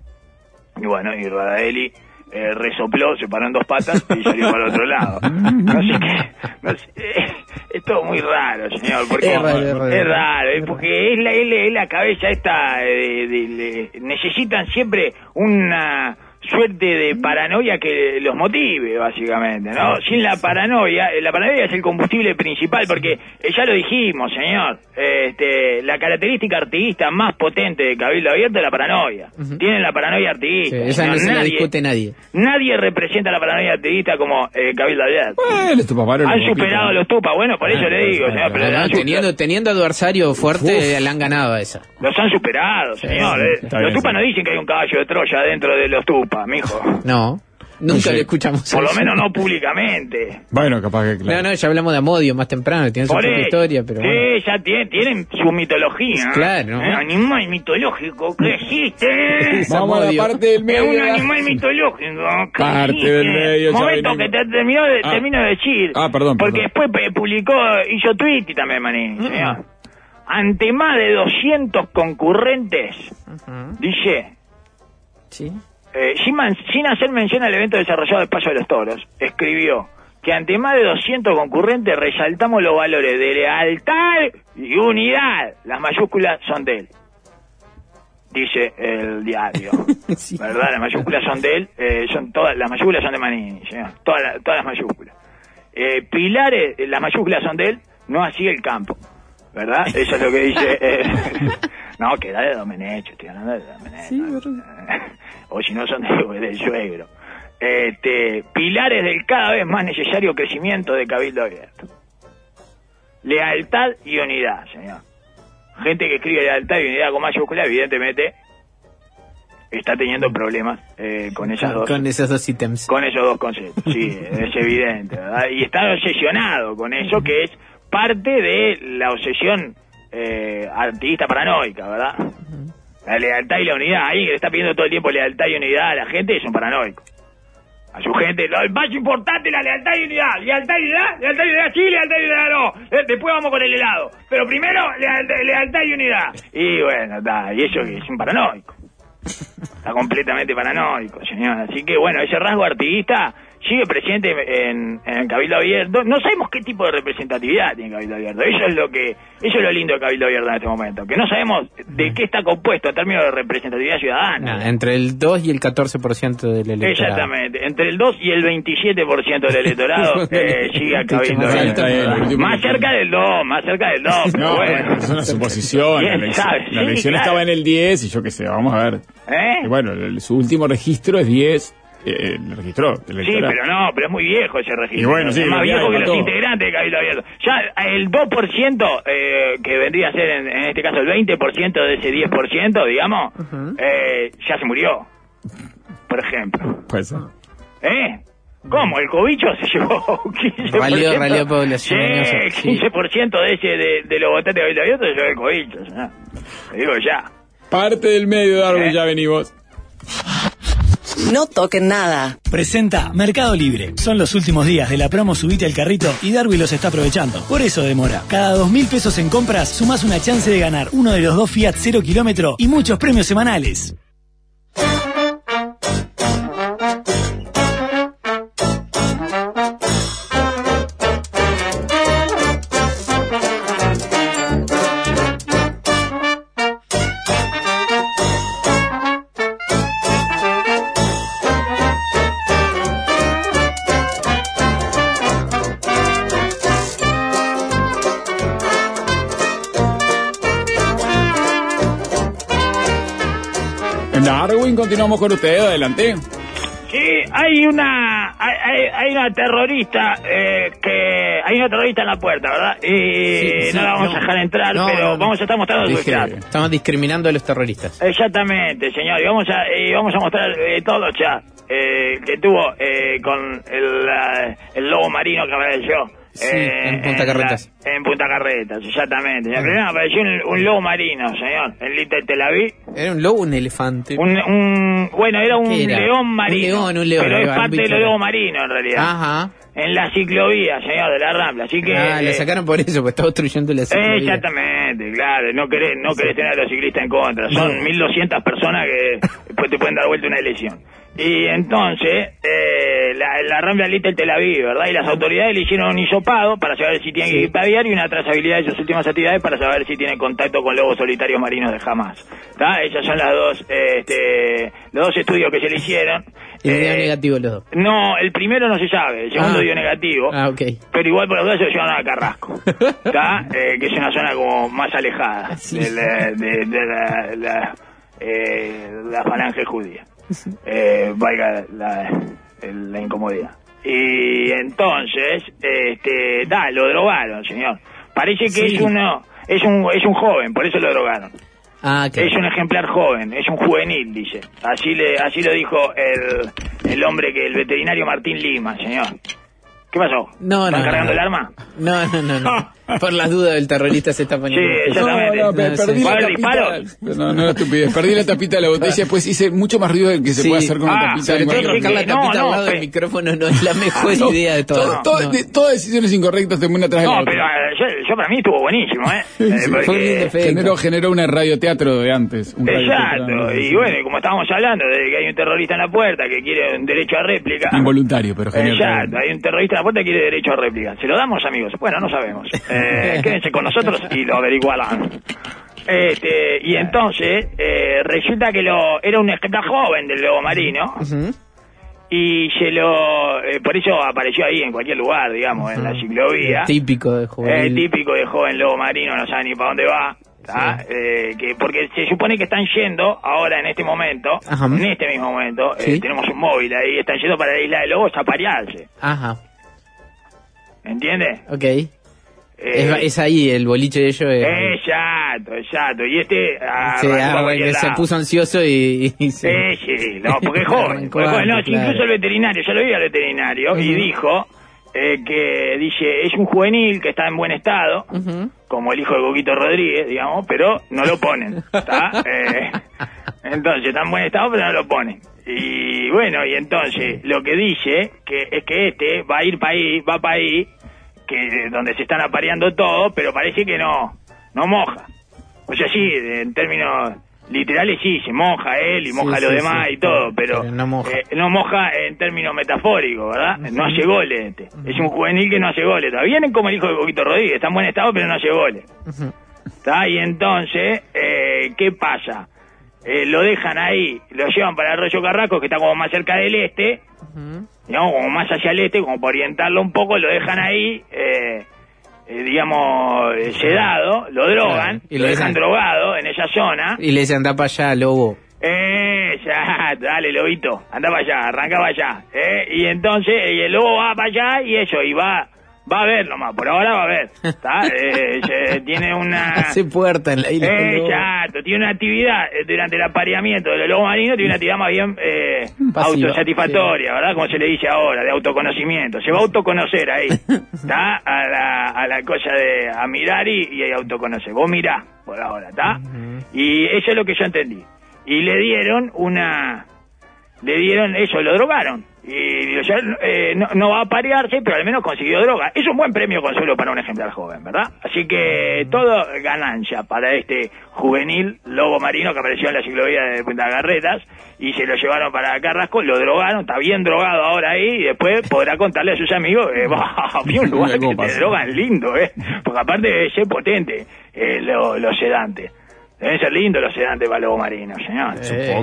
Y bueno, y Radaeli eh, resopló, se paró en dos patas y salió para el otro lado. No sé qué, no sé, es, es todo muy raro, señor, porque
es raro, es raro,
es raro, es porque es la, es la, es la cabeza esta, de, de, de, necesitan siempre una suerte de paranoia que los motive, básicamente, ¿no? Sin la paranoia, la paranoia es el combustible principal, porque eh, ya lo dijimos, señor, este, la característica artiguista más potente de Cabildo Abierto es la paranoia. Uh-huh. Tienen la paranoia artiguista.
Sí, esa no se la discute nadie.
Nadie representa la paranoia artiguista como eh, Cabildo Abierto.
Bueno, los tupas
han superado a los tupas, bueno, por eso ah, le digo, ah, señor. Pero
ah, no, teniendo, teniendo adversario fuerte, Uf. le han ganado a esa.
Los han superado, señor. Sí, eh. Los tupas no dicen que hay un caballo de Troya dentro de los tupas, mijo.
No, nunca le escuchamos.
Por lo menos no públicamente.
Bueno, capaz que claro.
No, no, ya hablamos de Amodio más temprano, que tiene su propia historia, pero
sí, bueno. ya tienen, tienen su mitología.
Claro. ¿no?
¿Eh? Animal mitológico que existe.
Vamos a la parte del medio.
Es un animal mitológico que
parte
existe.
del medio.
Momento que te terminó de, ah. termino de decir.
Ah, perdón,
Porque
perdón.
después publicó, hizo tweet y también, maní, uh-huh. señor. Ante más de doscientos concurrentes, uh-huh. dice...
Sí.
Eh, sin, man, sin hacer mención al evento desarrollado del Paso de los Toros, escribió que ante más de doscientos concurrentes resaltamos los valores de lealtad y unidad. Las mayúsculas son de él, dice el diario. Sí. ¿Verdad? Las mayúsculas son de él, eh, son todas, las mayúsculas son de Manini, señor. Todas, la, todas las mayúsculas. Eh, pilares, las mayúsculas son de él, no así el campo. ¿Verdad? Eso es lo que dice... Eh, no, que era de Domenech, estoy hablando de Domenech. Sí, ¿no? O si no son de, del suegro. Este, pilares del cada vez más necesario crecimiento de Cabildo Abierto. Lealtad y unidad, señor. Gente que escribe lealtad y unidad con mayúscula, evidentemente, está teniendo problemas eh, con esas dos...
Con esos dos ítems.
Con esos dos conceptos, sí, es evidente, ¿verdad? Y está obsesionado con eso, que es parte de la obsesión eh, artiguista paranoica, ¿verdad? Uh-huh. La lealtad y la unidad. Ahí que le está pidiendo todo el tiempo lealtad y unidad a la gente es un paranoico. A su gente, lo más importante es la lealtad y unidad. ¿Lealtad y unidad? ¿Lealtad y unidad? Sí, lealtad y unidad no. Después vamos con el helado. Pero primero, lealtad, lealtad y unidad. Y bueno, está. Y eso es un paranoico. Está completamente paranoico, señor. Así que bueno, ese rasgo artiguista sigue presente en, en Cabildo Abierto. No sabemos qué tipo de representatividad tiene Cabildo Abierto. Eso es lo que, eso es lo lindo de Cabildo Abierto en este momento, que no sabemos de qué está compuesto en términos de representatividad ciudadana.
No, entre el dos y el catorce por ciento del electorado.
Exactamente, entre el dos y el veintisiete por ciento del electorado eh, sigue a Cabildo Abierto. Más cerca del dos, más cerca del dos.
No, bueno, es una suposición. La elección, la elección sí, claro. estaba en el diez y yo qué sé, vamos a ver.
¿Eh?
Y bueno, el, su último registro es diez. Eh, el registró. El
sí, pero no, pero es muy viejo ese registro.
Y bueno, sí,
es más viejo que los
todo.
integrantes de Cabildo Abierto. Ya el dos por ciento, eh, que vendría a ser en, en este caso el veinte por ciento de ese diez por ciento, digamos, uh-huh. eh, ya se murió. Por ejemplo.
Pues.
¿Eh? ¿Cómo? ¿El cobicho se llevó quince por ciento?
Valió, valió población.
Sí, quince por ciento de ese de, de los votantes de Cabildo Abierto se llevó el cobicho. ¿No? Te digo ya.
Parte del medio, Darwin, ¿Eh? Ya venimos.
No toquen nada.
Presenta Mercado Libre. Son los últimos días de la promo Subite al Carrito y Darwin los está aprovechando. Por eso demora. Cada dos mil pesos en compras sumás una chance de ganar uno de los dos Fiat cero kilómetro y muchos premios semanales.
Darwin, continuamos con usted, adelante.
Sí, hay una hay, hay, hay una terrorista eh, que hay una terrorista en la puerta, ¿verdad? Y
Sí, sí,
no la vamos
no.
a dejar entrar,
No,
pero
no, no.
vamos a estar mostrando su
Dije-
chat.
Estamos discriminando a los terroristas.
Exactamente, señor. Y vamos a y vamos a mostrar eh, todo el chat eh, que tuvo eh, con el, la- el lobo marino que apareció.
Sí, en Punta Carretas.
la- en Punta Carretas, exactamente. La primera apareció un, un lobo marino, señor, en Little Tel Aviv.
¿Era un lobo o un elefante?
Un, un, bueno, era un
¿Qué era?
león marino.
Un león, un león,
Pero
ahí
es
va,
parte
un
de
bicho
los
raro.
lobos marinos, en realidad.
Ajá.
En la ciclovía, señor, de la Rambla. Así que...
Ah, la
eh,
sacaron por eso, porque estaba obstruyendo la ciclovía.
Exactamente, claro. No querés, no querés tener a los ciclistas en contra. Son mil doscientas personas que después te pueden dar vuelta una elección. Y entonces, eh, la, la Rambla Little Tel Aviv, ¿verdad? Y las autoridades le hicieron un hisopado para saber si tienen que ir paviar y una trazabilidad de sus últimas actividades para saber si tienen contacto con lobos solitarios marinos de Hamas. ¿Está? Esas son las dos, eh, este, los dos estudios que se le hicieron.
Y dio
Eh,
negativo los dos.
No, el primero no se sabe, el segundo
Ah.
dio negativo.
Ah, ok.
Pero igual por los dos se lo llevaron a Carrasco, ¿está? Eh, que es una zona como más alejada
Sí.
de la, de, de la, la, eh, la falange judía. Eh, valga la, la incomodidad. Y entonces, este, da, lo drogaron, señor. Parece que
Sí.
es uno, es un, es un joven, por eso lo drogaron.
Ah, claro.
Es un ejemplar joven, es un juvenil, dice. Así le, así lo dijo el, el hombre que el veterinario Martín Lima, señor. ¿Qué pasó?
No,
¿Están
no,
cargando
no.
el arma?
No, no, no, no. Por las dudas del terrorista se está poniendo.
Sí, exactamente.
No, no, pe-
No,
perdí
sí.
¿Va a
la
haber
tapita.
disparos?
No, no, estupidez. Perdí la tapita de la botella, después hice mucho más ruido del que se
Sí.
puede hacer con
Ah,
la tapita.
Sobre
de
todo
cualquier
tocar la
No,
tapita
no,
al lado
pe-
del micrófono no es la mejor
No,
idea de
todo-
todo.
todo-
No.
de- todas decisiones incorrectas de una atrás de la
No,
otra.
pero eh, yo, yo para mí estuvo buenísimo, ¿eh? Eh,
Sí,
porque-
fue un lindo efecto.
Generó, generó una radioteatro de antes. Un radioteatro de
Exacto,
antes,
y
sí.
bueno, y como estábamos hablando de que hay un terrorista en la puerta que quiere un derecho a réplica.
Involuntario, pero genial.
Exacto, hay un terrorista en la puerta que quiere derecho a réplica. ¿Se lo damos, amigos? Bueno, no sabemos. Eh, quédense con nosotros y lo averiguarán. Este, y entonces, eh, resulta que lo era un ejemplar joven del lobo marino.
Ujú.
Y se lo... eh, por eso apareció ahí en cualquier lugar, digamos, en la ciclovía.
Típico de juvenil.
Eh, típico de joven lobo marino, no sabe ni para dónde va. ¿tá? Eh, que porque se supone que están yendo ahora en este momento,
Ajá.
en este mismo momento, eh,
Sí.
tenemos un móvil ahí, están yendo para la isla de Lobos a parearse.
Ajá,
¿Entiendes?
ok.
Eh,
es, es ahí, el boliche de ellos. es-
exacto, exacto. Y este ah,
se,
arrancó
ah,
para cualquier
que se
lado.
puso ansioso y, y se-
Sí, sí, no, porque es joven.
Arrancó
porque es joven. No,
antes,
si
claro.
incluso el veterinario, yo lo vi al veterinario y
Ujú.
dijo eh, que dice, es un juvenil que está en buen estado,
Ujú.
como el hijo de Coquito Rodríguez, digamos, pero no lo ponen, ¿está? Eh, entonces, está en buen estado, pero no lo ponen. Y bueno, y entonces, lo que dice que es que este va a ir para ahí, va para ahí, que donde se están apareando todo, pero parece que no, no moja. O sea, sí, en términos literales sí, se moja él y
Sí,
moja a
sí,
los demás
sí,
y todo, pero,
pero no moja.
eh, no moja en términos metafóricos, ¿verdad? No hace goles este. Es un juvenil que no hace goles. Todavía vienen como el hijo de Coquito Rodríguez, está en buen estado, pero no hace goles.
Ujú.
¿Está? Y entonces, eh, ¿qué pasa? Eh, lo dejan ahí, lo llevan para el Arroyo Carrasco, que está como más cerca del este,
Ujú.
digamos, como más hacia el este, como para orientarlo un poco, lo dejan ahí, eh, eh, digamos, eh, sedado, lo drogan,
Claro, y
lo
lo
dejan
dejan-
drogado en esa zona.
Y le dicen, anda para allá, lobo.
Eh, ya, dale, lobito, anda para allá, arranca para allá. Eh, y entonces eh, el lobo va para allá y eso, y va... Va a ver nomás, por ahora va a ver. ¿Está? Eh, se- tiene una...
Hace puerta en la isla. del lobo.
Exacto, tiene una actividad eh, durante el apareamiento del lobo marino, tiene una actividad más bien eh,
Pasiva,
autosatisfactoria, ¿verdad? Como se le dice ahora, de autoconocimiento. Se va a autoconocer ahí, ¿está? A la, a la cosa de a mirar y, y autoconocer. Vos mirá, por ahora, ¿está?
Ujú.
Y eso es lo que yo entendí. Y le dieron una... Le dieron eso, lo drogaron. Y digo, ya, eh, no, no va a parearse, pero al menos consiguió droga. Es un buen premio consuelo para un ejemplar joven, ¿verdad? Así que todo ganancia para este juvenil lobo marino que apareció en la ciclovía de Punta Carretas y se lo llevaron para Carrasco, lo drogaron, está bien drogado ahora ahí y después podrá contarle a sus amigos, eh, bah, vi un lugar que te drogan lindo, ¿eh? Porque aparte debe ser potente eh, lo- los sedantes. Deben ser lindos los sedantes para lobo marino, señor.
Supongo.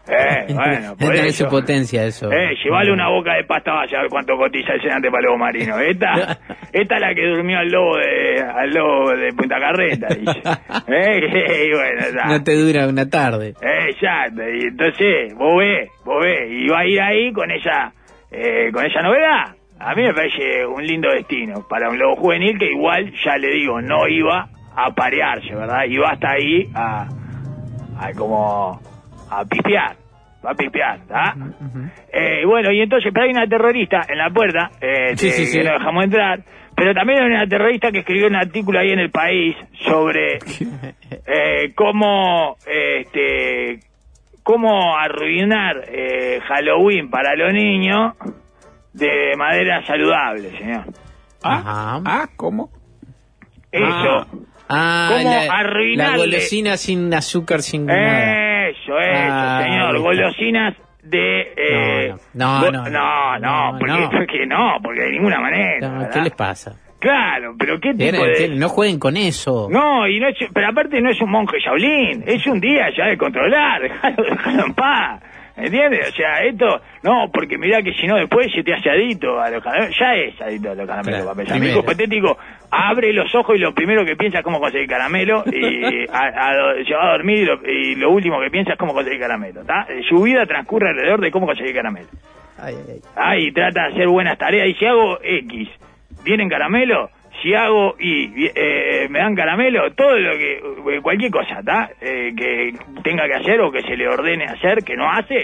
Eh, bueno, por
Tiene
eso.
su potencia eso.
Eh, llevale una boca de pasta vaya a ver cuánto cotiza el cenante para lobo marino. Esta, esta es la que durmió al lobo de, al lobo de Punta Carreta, dice. Eh, y bueno, ya.
No te dura una tarde.
Eh, exacto, y entonces, vos ves, vos ves, y va a ir ahí con esa, eh, con esa novedad. A mí me parece un lindo destino para un lobo juvenil que igual, ya le digo, no iba a parearse, ¿verdad? Iba hasta ahí a, a como, a pipear, va a pipear, ¿tá?
Uh-huh.
Eh, bueno, y entonces, pero hay una terrorista en la puerta, eh,
Sí,
de-
sí, sí.
que no dejamos entrar, pero también hay una terrorista que escribió un artículo ahí en El País sobre eh, cómo, eh, este, cómo arruinar eh, Halloween para los niños de manera saludable, señor.
Ah,
Ajá.
ah, ¿cómo?
Eso,
Ah,
¿Cómo
la, la
arruinarle?
golosina sin azúcar, sin nada.
eso, eso,
Ah,
señor,
listo.
golosinas de... Eh,
No,
go-
no, no,
no, no,
no,
porque,
no.
porque no, porque de ninguna manera.
No,
¿verdad?
¿Qué les pasa?
Claro, pero ¿qué tipo
Tienen-
de...?
tienen- No jueguen con eso.
No, y no es, pero aparte no es un monje Shaolin, es un día ya de controlar, dejalo, dejalo en paz, ¿entiendes? O sea, esto, no, porque mirá que si no después se te hace adicto a los caramelos, ya es adicto a los caramelos,
Claro,
para pensar. Mi
primero.
hijo hipotético abre los ojos y lo primero que piensa es cómo conseguir caramelo, y a, a- se va a dormir y lo, y lo último que piensa es cómo conseguir caramelo, ¿está? Su vida transcurre alrededor de cómo conseguir caramelo.
Ay, ay, ay.
Ah, y trata de hacer buenas tareas, y si hago X, ¿vienen caramelo? Si hago Y, eh, me dan caramelo, todo lo que, eh, cualquier cosa, ¿está? Eh, que tenga que hacer o que se le ordene hacer, que no hace,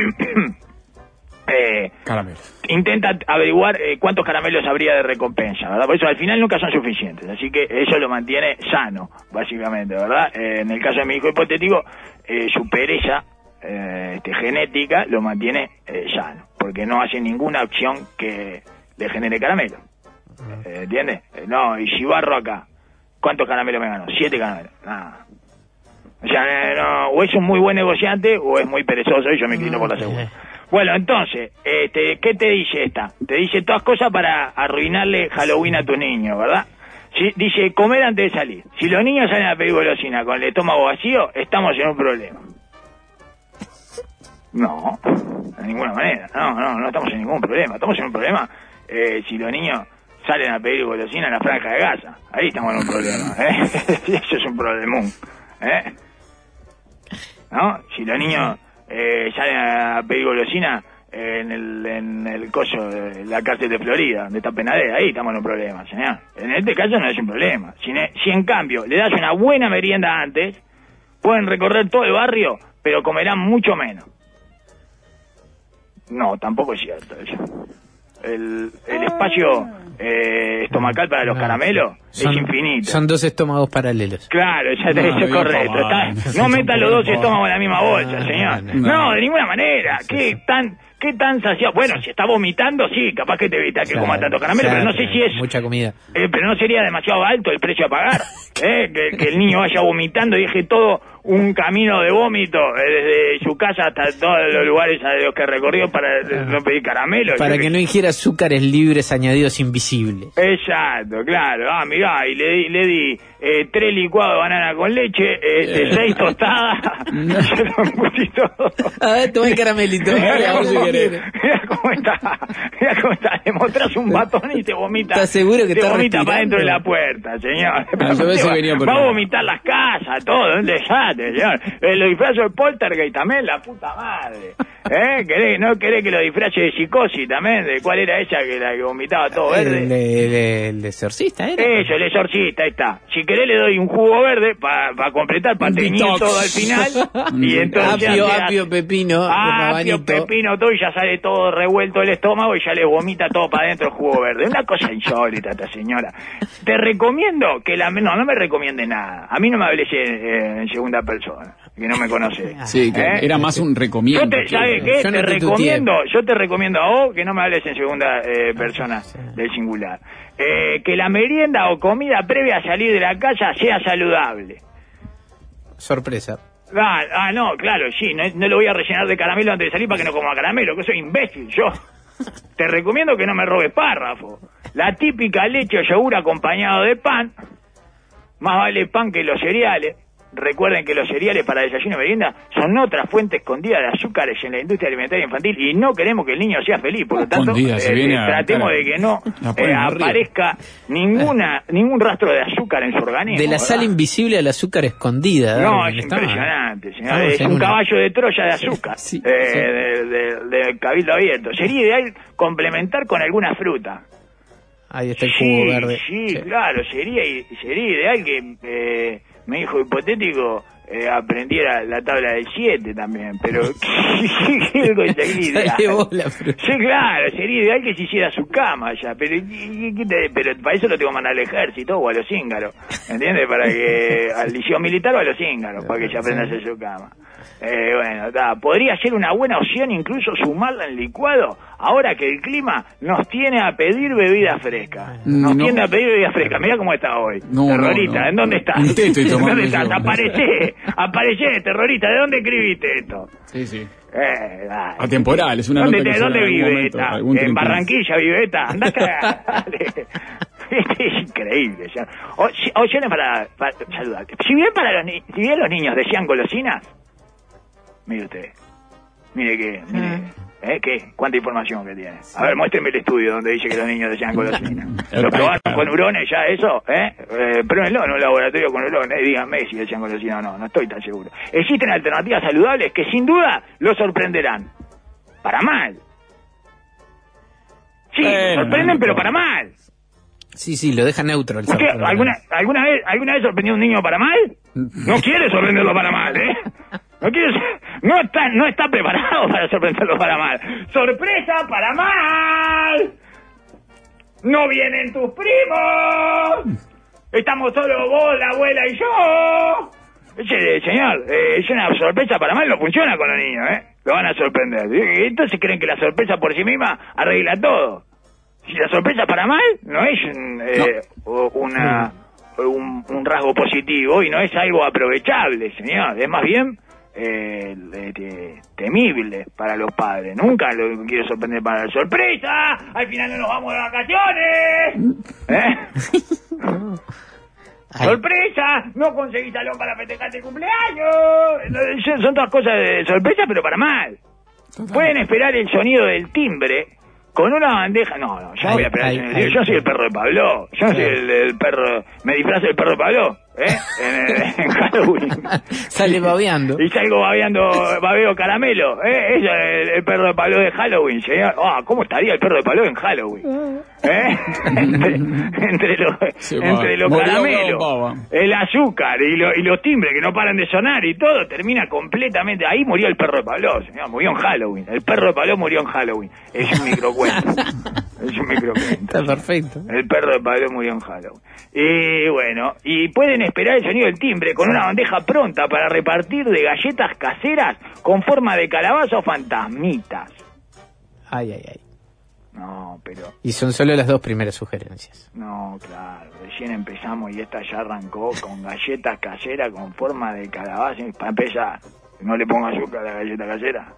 eh,
Caramelo.
intenta averiguar eh, cuántos caramelos habría de recompensa, ¿verdad? Por eso al final nunca son suficientes, así que eso lo mantiene sano, básicamente, ¿verdad? Eh, en el caso de mi hijo hipotético, eh, su pereza eh, este, genética lo mantiene eh, sano, porque no hace ninguna acción que le genere caramelo. Eh, ¿Entiendes? Eh, no, y si barro acá, ¿cuántos caramelos me ganó? Siete caramelos. Nada. O sea, eh, no, o es un muy buen negociante o es muy perezoso y yo me inclino por la segunda. Bueno, entonces, este, ¿qué te dice esta? Te dice todas cosas para arruinarle Halloween a tu niño, ¿verdad? Si, dice, comer antes de salir. Si los niños salen a pedir golosina con el estómago vacío, estamos en un problema. No, de ninguna manera. No, no, no estamos en ningún problema. Estamos en un problema eh, si los niños salen a pedir golosina en la franja de Gaza. Ahí estamos en un problema, ¿eh? Eso es un problemón, ¿eh? ¿No? Si los niños eh, salen a pedir golosina en el, en el coso de la cárcel de Florida, donde está Penadera, ahí estamos en un problema, señor. En este caso no es un problema. Si, ne- si en cambio le das una buena merienda antes, pueden recorrer todo el barrio, pero comerán mucho menos. No, tampoco es cierto eso. El, el espacio eh, estomacal para los
No,
caramelos
son-
es infinito.
Son dos estómagos paralelos.
Claro, ya te
No,
eso es
no,
correcto.
no,
Está-
no,
no
no,
metan
no,
los dos
no,
estómagos en la misma bolsa,
no,
señor.
no,
No,
no.
de ninguna manera. ¿Qué tan qué tan saciado? Bueno, si está vomitando, sí, capaz que te evita que
Claro,
coma tanto caramelo, pero no sé
claro,
si es...
Mucha comida.
eh, pero no sería demasiado alto el precio a pagar. ¿eh? Que, que el niño vaya vomitando y deje todo un camino de vómito eh, desde su casa hasta todos los lugares a los que recorrió para eh, no pedir caramelo.
Para
Yo
que
qué
no ingiera azúcares libres añadidos invisibles.
Exacto, claro. Ah, mirá, y le di, le di eh, tres licuados de banana con leche, este, seis tostadas, se lo puse todo.
A ver, toma el caramelito.
Mirá
Vamos, si
cómo,
querés.
mirá cómo está, mirá cómo está, le mostrás un batón y te vomita.
¿Estás seguro que
te
está
vomita para
respirando?
dentro de la puerta, señor.
Ah, yo a veces
va,
venía por
va a
ahí.
vomitar las casas, todo, ¿dónde dejate, señor? Eh, lo disfrazo de Poltergeist también, la puta madre. ¿Eh? ¿Querés, ¿No querés que lo disfrace de psicosis también? ¿De cuál era esa que la que vomitaba todo verde?
El, el, el exorcista era.
Eso, el exorcista, ahí está. Si querés le doy un jugo verde para pa completar, para
Un
teñir
detox.
todo al final. Y entonces
Apio,
hace-
apio, pepino,
apio,
rabanito.
pepino, todo, y ya sale todo revuelto el estómago y ya le vomita todo para adentro el jugo verde. Una cosa insólita esta señora. Te recomiendo que la... No, no me recomiende nada. A mí no me hables en, en segunda persona, que no me conoce.
Sí, que
¿Eh?
era más un recomiendo.
Yo te,
que-
¿sabes qué?
Yo no
te
te
recomiendo, yo te recomiendo a vos que no me hables en segunda eh, persona del singular. Eh, que la merienda o comida previa a salir de la casa sea saludable.
Sorpresa.
Ah, ah, no, claro, sí, no, no lo voy a rellenar de caramelo antes de salir para que no coma caramelo, que soy imbécil yo. Te recomiendo que no me robes párrafo. La típica leche o yogur acompañado de pan, más vale pan que los cereales. Recuerden que los cereales para desayuno y merienda son otra fuente escondida de azúcares en la industria alimentaria infantil y no queremos que el niño sea feliz, por lo tanto
Escondida, se
eh,
viene a-
tratemos de que no
la
eh,
ponen arriba.
aparezca ninguna ningún rastro de azúcar en su organismo.
De la sal
¿verdad?
invisible al azúcar escondida.
No,
Darwin,
es
está-
impresionante, señor.
estamos
Es
en
un
una-
caballo de Troya de azúcar,
Sí,
eh,
sí.
de, de- de Cabildo Abierto. Sería ideal complementar con alguna fruta.
Ahí está el
Sí,
jugo verde.
sí, claro, sería, i- sería ideal que eh, mi hijo hipotético eh, aprendiera la tabla del siete también, pero ¿qué conseguir?
Dale bola, fruta.
Sí, claro, sería ideal que se hiciera su cama ya, pero, ¿y- y- qué te- pero para eso lo tengo que mandar al ejército o a los íngaros, ¿entiendes? Para que al liceo militar o a los íngaros, para que se aprenda a hacer su cama. Eh, bueno, ta, podría ser una buena opción incluso sumarla en licuado, ahora que el clima nos tiene a pedir bebida fresca. Nos
No.
tiene a pedir bebida fresca. Mirá cómo está hoy.
No,
terrorista,
no, no.
¿en dónde estás?
Un té estoy tomando
¿Dónde estás?
yo.
Aparecé, aparecé, terrorista. ¿De dónde escribiste esto?
Sí, sí.
Eh, dale.
Atemporal, es una
¿Dónde,
nota
te-
que
¿dónde
sale en algún
vive
momento,
esta?
algún
En
trintín.
Barranquilla vive esta. Andá a cagar, dale. Es increíble. Ya. O- si- Opciones para, para saludar. Si bien para los ni- si bien los niños desean golosinas, mire usted, mire que, mire, ¿eh? ¿Qué? ¿Cuánta información que tiene? A ver, muéstreme el estudio donde dice que los niños desean golosinas. ¿Lo probaron con hurones ya eso? ¿Eh? eh pruébenlo en un laboratorio con hurones, díganme si desean golosinas o no, no estoy tan seguro. Existen alternativas saludables que sin duda los sorprenderán. Para mal. Sí,
Bueno,
sorprenden,
no
pero
importa.
para mal.
Sí, sí, lo deja neutro el
¿Usted
sabor.
alguna, alguna vez alguna vez sorprendió a un niño para mal? No quiere sorprenderlo para mal, ¿eh? No quiere, no está, no está preparado para sorprenderlo para mal. ¡Sorpresa para mal! ¡No vienen tus primos! ¡Estamos solo vos, la abuela y yo! Ese, señor, eh, es una sorpresa para mal, no funciona con los niños, ¿eh? Lo van a sorprender. Eh, Entonces creen que la sorpresa por sí misma arregla todo. Si la sorpresa para mal no es un, eh, o- una, un, un rasgo positivo y no es algo aprovechable, señor. Es más bien eh, eh, te- temible para los padres. Nunca lo quiero sorprender para la sorpresa. Al final no nos vamos de vacaciones. ¿Eh?
Ay,
¡Sorpresa! ¡No conseguí salón para festejar tu cumpleaños! Son son todas cosas de sorpresa, pero para mal. Pueden esperar el sonido del timbre con una bandeja. No, no, yo no
Ay,
voy a esperar
ay,
el sonido.
ay.
Yo soy el perro de Pablo. Yo no soy el, el perro. Me disfrazo del perro de Pablo, ¿eh? En, en Halloween.
Sale babeando.
Y salgo babeando, babeo caramelo, ¿eh? Eso es el, el perro de Pablo de Halloween, señor. Ah, ¿cómo estaría el perro de Pablo en Halloween? ¿Eh? entre, entre los,
Se va.
entre los
Murió
caramelos,
baba.
el azúcar y, lo- y los timbres que no paran de sonar y todo, termina completamente. Ahí murió el perro de Pablo, señor. Murió en Halloween. El perro de Pablo murió en Halloween. Es un microcuento. Es un microcuento.
Está perfecto.
El perro de Pablo murió en Halloween. Y bueno, y pueden esperar el sonido del timbre con una bandeja pronta para repartir de galletas caseras con forma de calabaza o fantasmitas.
Ay, ay, ay.
No, pero...
Y son solo las dos primeras sugerencias.
No, claro, recién empezamos y esta ya arrancó con galletas caseras con forma de calabaza. Para empezar, no le pongo azúcar a la galleta casera.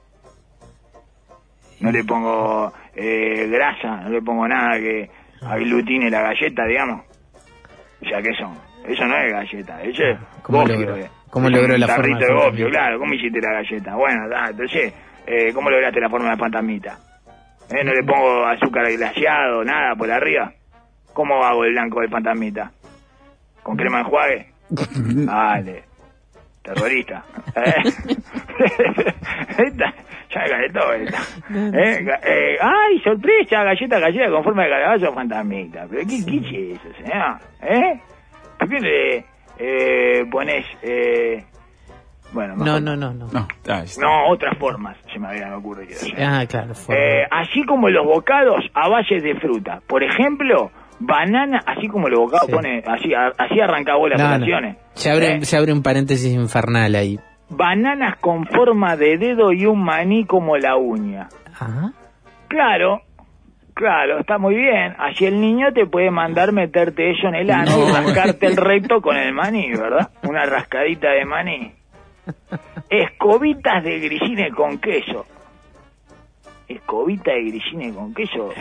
No le pongo eh, grasa, no le pongo nada que aglutine la galleta, digamos. O sea, ¿qué son? Eso no es galleta, eso es
¿Cómo
gofio.
logró?
eh.
¿Cómo
Es
logró
un
la forma
tarrito
de
de gofio,
fantasmita?
claro. ¿Cómo hiciste la galleta? Bueno, da, entonces, eh, ¿cómo lograste la forma de fantasmita? ¿Eh? No le pongo azúcar glaseado, nada por arriba. ¿Cómo hago el blanco del fantasmita? ¿Con crema de enjuague? Dale. Terrorista. ¿Eh? Esta, ya me calentó esta. ¿Eh? Ga- eh, ¡Ay, sorpresa! Galleta galleta con forma de calabaza o fantasmita. ¿Pero qué, qué es eso, señor? ¿Eh? ¿Por qué le eh, pones... Eh, bueno,
No,
mejor
no, no, no.
No, ah, está.
No, otras formas se me habían ocurrido.
Ah, claro. Fue...
Eh, así como los bocados a bases de fruta. Por ejemplo, banana, así como los bocados
Sí.
pone, así, a- así arranca vos las
No, no.
oraciones.
Se abre,
¿Eh?
se abre un paréntesis infernal ahí.
Bananas con forma de dedo y un maní como la uña.
Ajá.
Claro, claro, está muy bien. Así el niño te puede mandar meterte eso en el ano y
No.
rascarte el recto con el maní, ¿verdad? Una rascadita de maní. Escobitas de grisine con queso. Escobita de grisine con queso.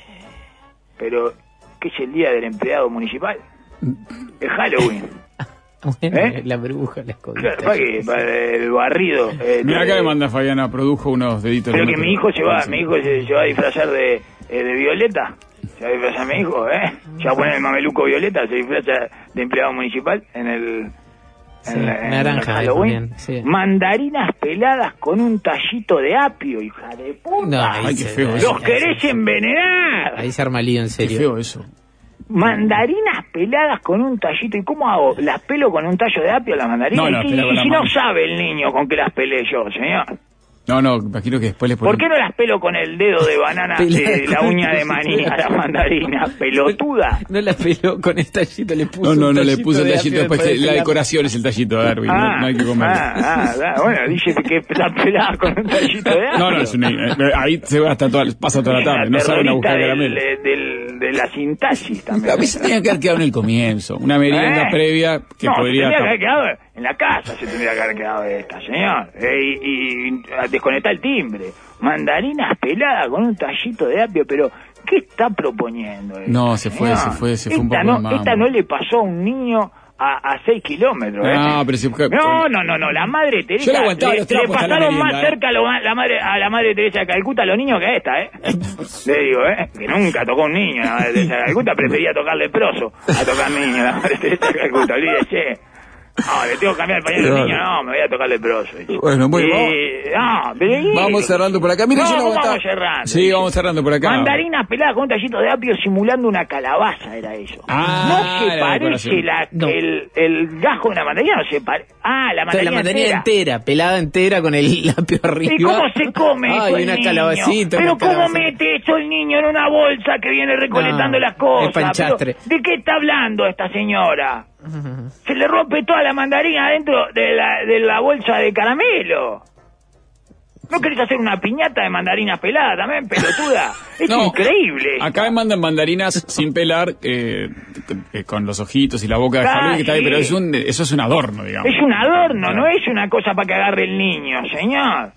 Pero, ¿qué es el día del empleado municipal? Es Halloween.
Bueno,
¿Eh?
La bruja, la escobita.
Claro, para que para el barrido. Eh,
Mira, acá
de-
me manda Fabiana, produjo unos deditos.
Pero
de
que
una
mi hijo se va,
sí.
mi hijo se, se va a disfrazar de, eh, de Violeta. Se va a disfrazar mi hijo, ¿eh? Se va a poner el mameluco Violeta, se disfraza de empleado municipal en el...
Sí,
en la- en
naranja,
el Halloween.
también, sí.
Mandarinas peladas con un tallito de apio, hija de puta.
No, ahí
Ay, qué
se-
feo
ahí-
eso.
¡Los querés envenenar!
Ahí se arma lío, en
Qué
serio.
feo eso.
Mandarinas peladas con un tallito. ¿Y cómo hago? ¿Las pelo con un tallo de apio las mandarinas?
No, no,
y si,
pela con
y
la
si no
mano.
sabe el niño con qué las pelé yo, señor.
No, no, imagino que después les
¿Por
ponen...
qué no las pelo con el dedo de banana de la uña de maní a la mandarina? Pelotuda.
No la peló con el tallito, le puso
No, no,
un
no, le
tallito
puso el
de
tallito
apio
después.
después
que
de
La
pelar.
decoración es el tallito de Darwin, no,
Ah,
no hay que comerlo.
ah, ah, ah, bueno, dice que está pelada con un tallito de apio.
No, no, es una, eh, ahí se va hasta toda, pasa toda la tarde, no saben a buscar
terrorista
caramelo.
del, del, de la sintaxis también.
A mí se tenía que haber quedado en el comienzo, una merienda
¿Eh?
previa que
no,
podría...
se tendría que
estar-
haber quedado en la casa, se tendría que haber quedado esta, señor. Eh, y, y desconectar el timbre. Mandarinas peladas con un tallito de apio, pero ¿qué está proponiendo? Esta,
No, se fue,
señor?
se fue, se fue un
Esta
poco
no,
de mambo.
Esta no le pasó a un niño a, a seis kilómetros. ¿eh?
No, pero si-
no, no, no, no, la madre Teresa
Yo le aguantaba
le,
los trapos
le
hasta la
pasaron
merienda,
más
¿eh?
cerca a, lo- la madre, a la madre Teresa de Calcuta a los niños que a esta, ¿eh? Le digo, ¿eh? Que nunca tocó un niño la madre Teresa de Calcuta, prefería tocar leproso a tocar niño la madre Teresa de Calcuta, olvídese. No, le tengo que cambiar el pañal al niño, no, me voy a tocar leproso.
Bueno, bueno,
Y- no, pero-
Vamos cerrando por acá. Mira,
No,
yo no
¿cómo
aguantaba.
vamos cerrando?
Sí, vamos cerrando por acá.
Mandarinas peladas con un tallito de apio simulando una calabaza era eso.
Ah,
no se
la
parece
decoración.
la,
No.
el, el gajo de una mandarina, no se parece. Ah, la
O sea,
mandarina,
la mandarina
entera.
entera, pelada entera con el apio arriba.
¿Y cómo se come eso
Ay,
el
una
niño?
calabacita.
Pero
una
¿cómo
calabacita.
mete eso el niño en una bolsa que viene recolectando
No,
las cosas?
es panchastre.
Pero, ¿de qué está hablando esta señora? Se le rompe toda la mandarina dentro de la, de la bolsa de caramelo. ¿No querés hacer una piñata de mandarinas peladas también, pelotuda? Es
No,
increíble.
Acá me mandan mandarinas sin pelar, eh, eh, con los ojitos y la boca de
Ah,
Halloween, que está ahí,
sí.
pero es un, eso es un adorno, digamos.
Es un adorno,
Claro.
no es una cosa para que agarre el niño, señor.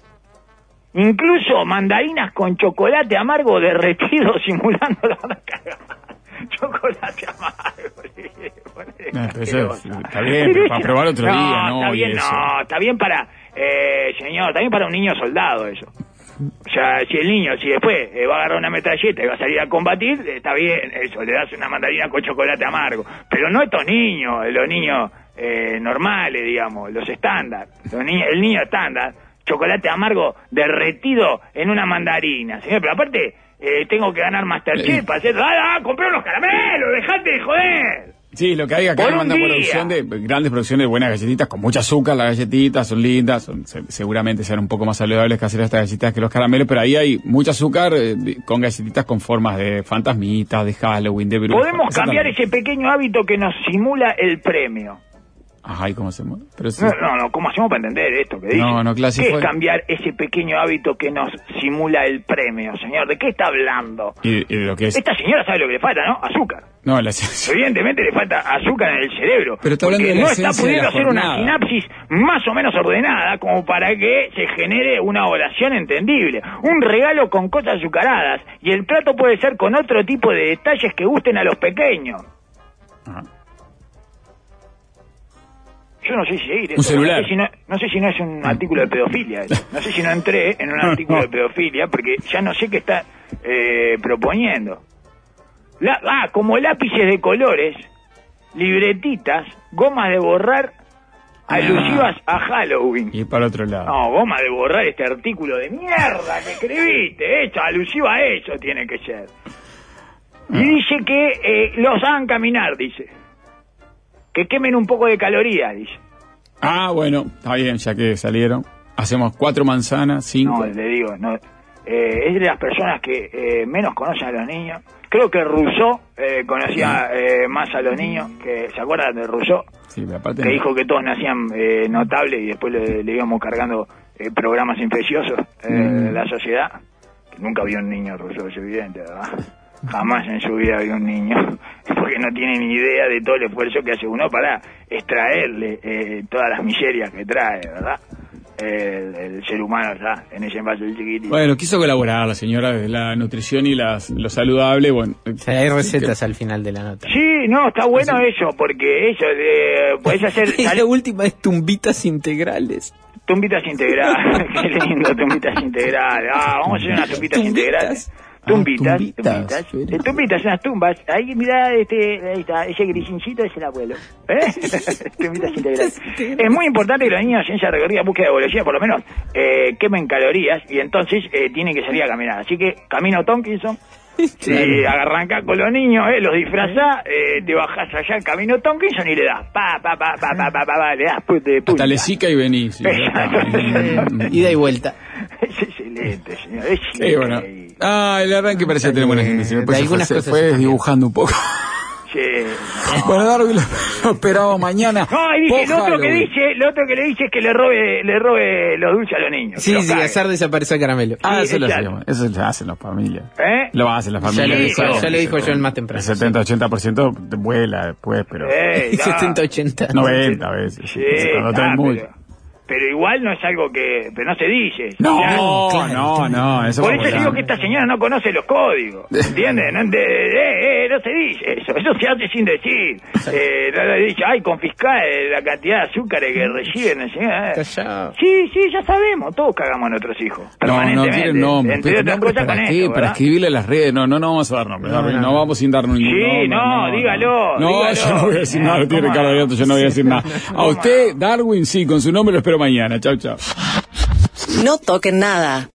Incluso mandarinas con chocolate amargo derretido simulando la cagada. Chocolate amargo.
No, pero eso es- está bien, pero para probar otro
no,
día, ¿no?
Está
Y
bien,
eso.
no, está bien para, eh, señor, está bien para un niño soldado eso. O sea, si el niño, si después eh, va a agarrar una metralleta y va a salir a combatir, eh, está bien, eso, le das una mandarina con chocolate amargo. Pero no estos niños, los niños eh, normales, digamos, los estándar. Los niños, el niño estándar, chocolate amargo derretido en una mandarina. Señor, pero aparte, eh, tengo que ganar Masterchef para hacer... ¡Ah, ah, compré unos caramelos! ¡Dejate de joder!
Sí, lo que hay acá
Por
me
un
mandan
día.
producción de grandes producciones de buenas galletitas con mucha azúcar. Las galletitas son lindas, son, se- seguramente serán un poco más saludables que hacer estas galletitas que los caramelos, pero ahí hay mucho azúcar eh, de- con galletitas con formas de fantasmitas, de Halloween, de brujas.
Podemos
Esa
cambiar
también.
ese pequeño hábito que nos simula el premio.
Ajá, ¿y cómo hacemos? Pero sí.
No, no, no, ¿cómo hacemos para entender esto que dice?
No, no, clase,
¿Qué
fue-
es cambiar ese pequeño hábito que nos simula el premio, señor? ¿De qué está hablando?
Y, y de lo que es...
Esta señora sabe lo que le falta, ¿no? Azúcar.
No, la...
Evidentemente le falta azúcar en el cerebro.
Pero está hablando
porque
de la
no está
esencia de
pudiendo
la
hacer una
jornada.
sinapsis más o menos ordenada como para que se genere una oración entendible. Un regalo con cosas azucaradas. Y el plato puede ser con otro tipo de detalles que gusten a los pequeños.
Ajá.
Yo no sé si seguir.
Un
esto,
celular.
No sé si no, no sé si no es un artículo de pedofilia. esto. No sé si no entré en un artículo de pedofilia porque ya no sé qué está eh, proponiendo. La, ah, como lápices de colores, libretitas, gomas de borrar alusivas a Halloween.
Y para otro lado.
No, goma de borrar este artículo de mierda que escribiste. Esto, alusiva a eso tiene que ser. Y dice que eh, los hagan caminar, dice. Que quemen un poco de calorías, dice.
Ah, bueno, está bien, ya que salieron. Hacemos cuatro manzanas, cinco.
No, le digo, no. Eh, es de las personas que eh, menos conocen a los niños. Creo que Rousseau eh, conocía eh, más a los niños. Que, ¿se acuerdan de Rousseau?
Sí, pero aparte...
Que dijo que todos nacían eh, notables y después le, le íbamos cargando eh, programas infecciosos eh,
Mm.
de la sociedad. Que nunca vio un niño, Rousseau, es evidente, ¿verdad? Jamás en su vida vio un niño, porque no tiene ni idea de todo el esfuerzo que hace uno para extraerle eh, todas las miserias que trae, ¿verdad? El, el ser humano ya, en ese envase chiquitito.
Bueno, quiso colaborar la señora de la nutrición y las, lo saludable, bueno.
O sea, hay recetas al final de la nota.
Sí, no, está bueno eso, porque eso, eh, podés hacer...
Y la última es tumbitas integrales.
Tumbitas integrales, qué lindo, tumbitas integrales. Ah, vamos a hacer unas tumbitas, tumbitas. integrales. Tumbitas,
ah, tumbitas,
tumbitas, eh, tumbitas, unas tumbas. Ahí, mirá, este, ahí está, ese grisincito es el abuelo. ¿Eh? Tumbitas integrales. Es muy importante que los niños en esa recorrida búsqueda de biología, por lo menos, eh, quemen calorías y entonces eh, tienen que salir a caminar. Así que, camino Tonkinson. Sí, arrancás con los niños, eh, los disfrazás, eh, te bajás allá al camino Tonkinson y le das, pa, pa, pa, pa, pa, pa, pa, pa le das, pues, de
hasta le sica y venís. Sí,
ida y vuelta.
Es excelente, señor, es
sí, bueno. Ah, el arranque parecía tener buena gente, señor.
De algunas
fue,
cosas
fue desdibujando un poco.
Sí, no.
Bueno, Darwin lo esperamos mañana.
No, y dice, lo otro que dice, lo otro que le dice es que le robe, le robe los dulces a los niños.
Sí, sí, hacer desaparecer caramelo.
Ah,
sí,
eso lo
exacto.
hacemos. Eso lo hacen las familias.
¿Eh?
Lo hacen las familias.
Ya lo dijo,
Sí,
ya lo dijo yo el más temprano.
El setenta a ochenta por ciento vuela después, pero...
Eh, no.
setenta ochenta.
noventa a veces.
Sí,
Cuando traen
ah,
muy...
pero, pero igual no es algo que... Pero no se dice.
No,
Ya,
claro, no, no. Eso
por
va
eso digo
volando.
que esta señora no conoce los códigos, ¿entiendes? No, de, eh, eh, no se dice eso, eso se hace sin decir. Eh, no le dice, ay, confiscar la cantidad de azúcares que reciben. ¿Sí?
Callado.
sí, sí, ya sabemos, todos cagamos a nuestros hijos.
No, no
Permanentemente.
quieren nombres.
Entre
Pero
otras
nombres
cosas
¿para
con
qué?
esto,
Para
¿verdad?
escribirle a las redes. No, no, no vamos a dar nombres.
No,
No,
no.
no vamos sin dar ningún
Sí,
nombre.
no, dígalo,
No,
dígalo.
yo no voy a decir nada. Lo tiene
¿Cómo
Ricardo
no?
Abierto, yo no voy a decir nada. A usted, Darwin, sí, con su nombre lo espero mañana. Chau, chau.
No toquen nada.